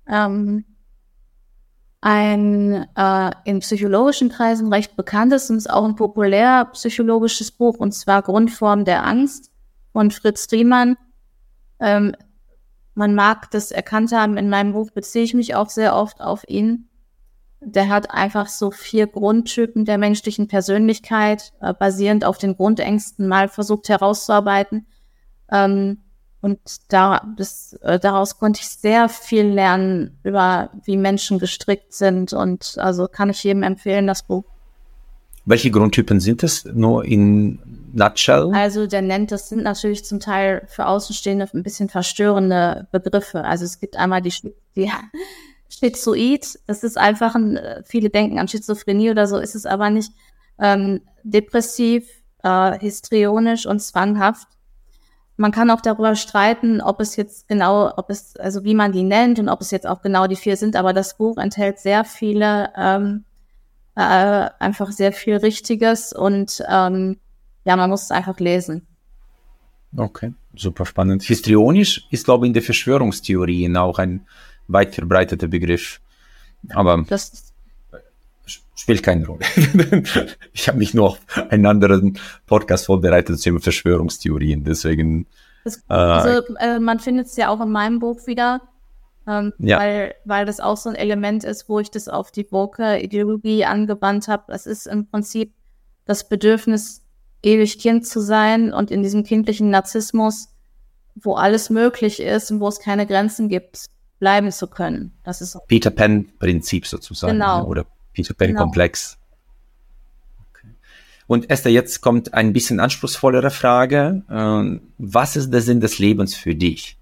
Ein in psychologischen Kreisen recht bekanntes und ist auch ein populär psychologisches Buch, und zwar Grundformen der Angst von Fritz Riemann. Man mag das erkannt haben, in meinem Buch beziehe ich mich auch sehr oft auf ihn. Der hat einfach so 4 Grundtypen der menschlichen Persönlichkeit, basierend auf den Grundängsten mal versucht herauszuarbeiten. Und daraus konnte ich sehr viel lernen über, wie Menschen gestrickt sind. Und also kann ich jedem empfehlen, das Buch. Welche Grundtypen sind es? Nur in Nutshell? Also das sind natürlich zum Teil für Außenstehende ein bisschen verstörende Begriffe. Also es gibt einmal die Schizoid. Das ist einfach viele denken an Schizophrenie oder so, ist es aber nicht. Depressiv, histrionisch und zwanghaft. Man kann auch darüber streiten, also wie man die nennt und ob es jetzt auch genau die 4 sind, aber das Buch enthält sehr viele, einfach sehr viel Richtiges und man muss es einfach lesen. Okay, super spannend. Histrionisch ist, glaube ich, in der Verschwörungstheorien auch ein weit verbreiteter Begriff, aber das spielt keine Rolle. Ich habe mich nur auf einen anderen Podcast vorbereitet zu Verschwörungstheorien, deswegen. Man findet es ja auch in meinem Buch wieder, weil das auch so ein Element ist, wo ich das auf die Woke-Ideologie angewandt habe. Es ist im Prinzip das Bedürfnis, ewig Kind zu sein und in diesem kindlichen Narzissmus, wo alles möglich ist und wo es keine Grenzen gibt, bleiben zu können. Das ist Peter Pan-Prinzip sozusagen. Genau. Oder Peter Pan-Komplex. Okay. Und Esther, jetzt kommt ein bisschen anspruchsvollere Frage. Was ist der Sinn des Lebens für dich?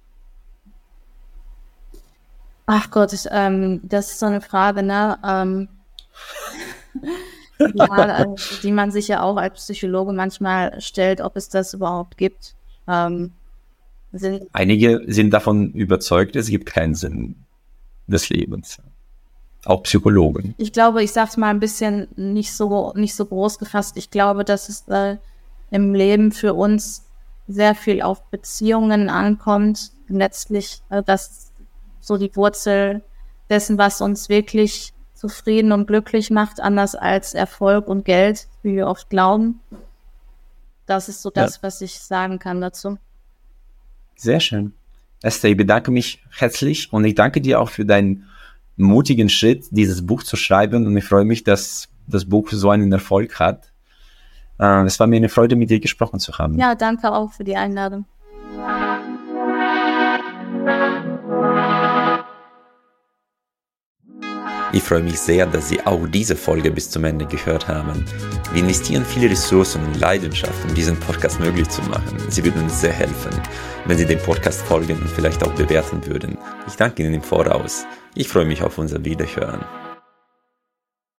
Ach Gott, das ist so eine Frage, ne? Die man sich ja auch als Psychologe manchmal stellt, ob es das überhaupt gibt. Wenn sind. Einige sind davon überzeugt, es gibt keinen Sinn des Lebens. Auch Psychologen. Ich glaube, ich sage es mal ein bisschen nicht so groß gefasst. Ich glaube, dass es im Leben für uns sehr viel auf Beziehungen ankommt. Letztlich, das so die Wurzel dessen, was uns wirklich zufrieden und glücklich macht, anders als Erfolg und Geld, wie wir oft glauben. Das ist so das, was ich sagen kann dazu. Sehr schön. Esther, ich bedanke mich herzlich und ich danke dir auch für deinen mutigen Schritt, dieses Buch zu schreiben, und ich freue mich, dass das Buch so einen Erfolg hat. Es war mir eine Freude, mit dir gesprochen zu haben. Ja, danke auch für die Einladung. Ich freue mich sehr, dass Sie auch diese Folge bis zum Ende gehört haben. Wir investieren viele Ressourcen und Leidenschaft, um diesen Podcast möglich zu machen. Sie würden uns sehr helfen, wenn Sie dem Podcast folgen und vielleicht auch bewerten würden. Ich danke Ihnen im Voraus. Ich freue mich auf unser Wiederhören.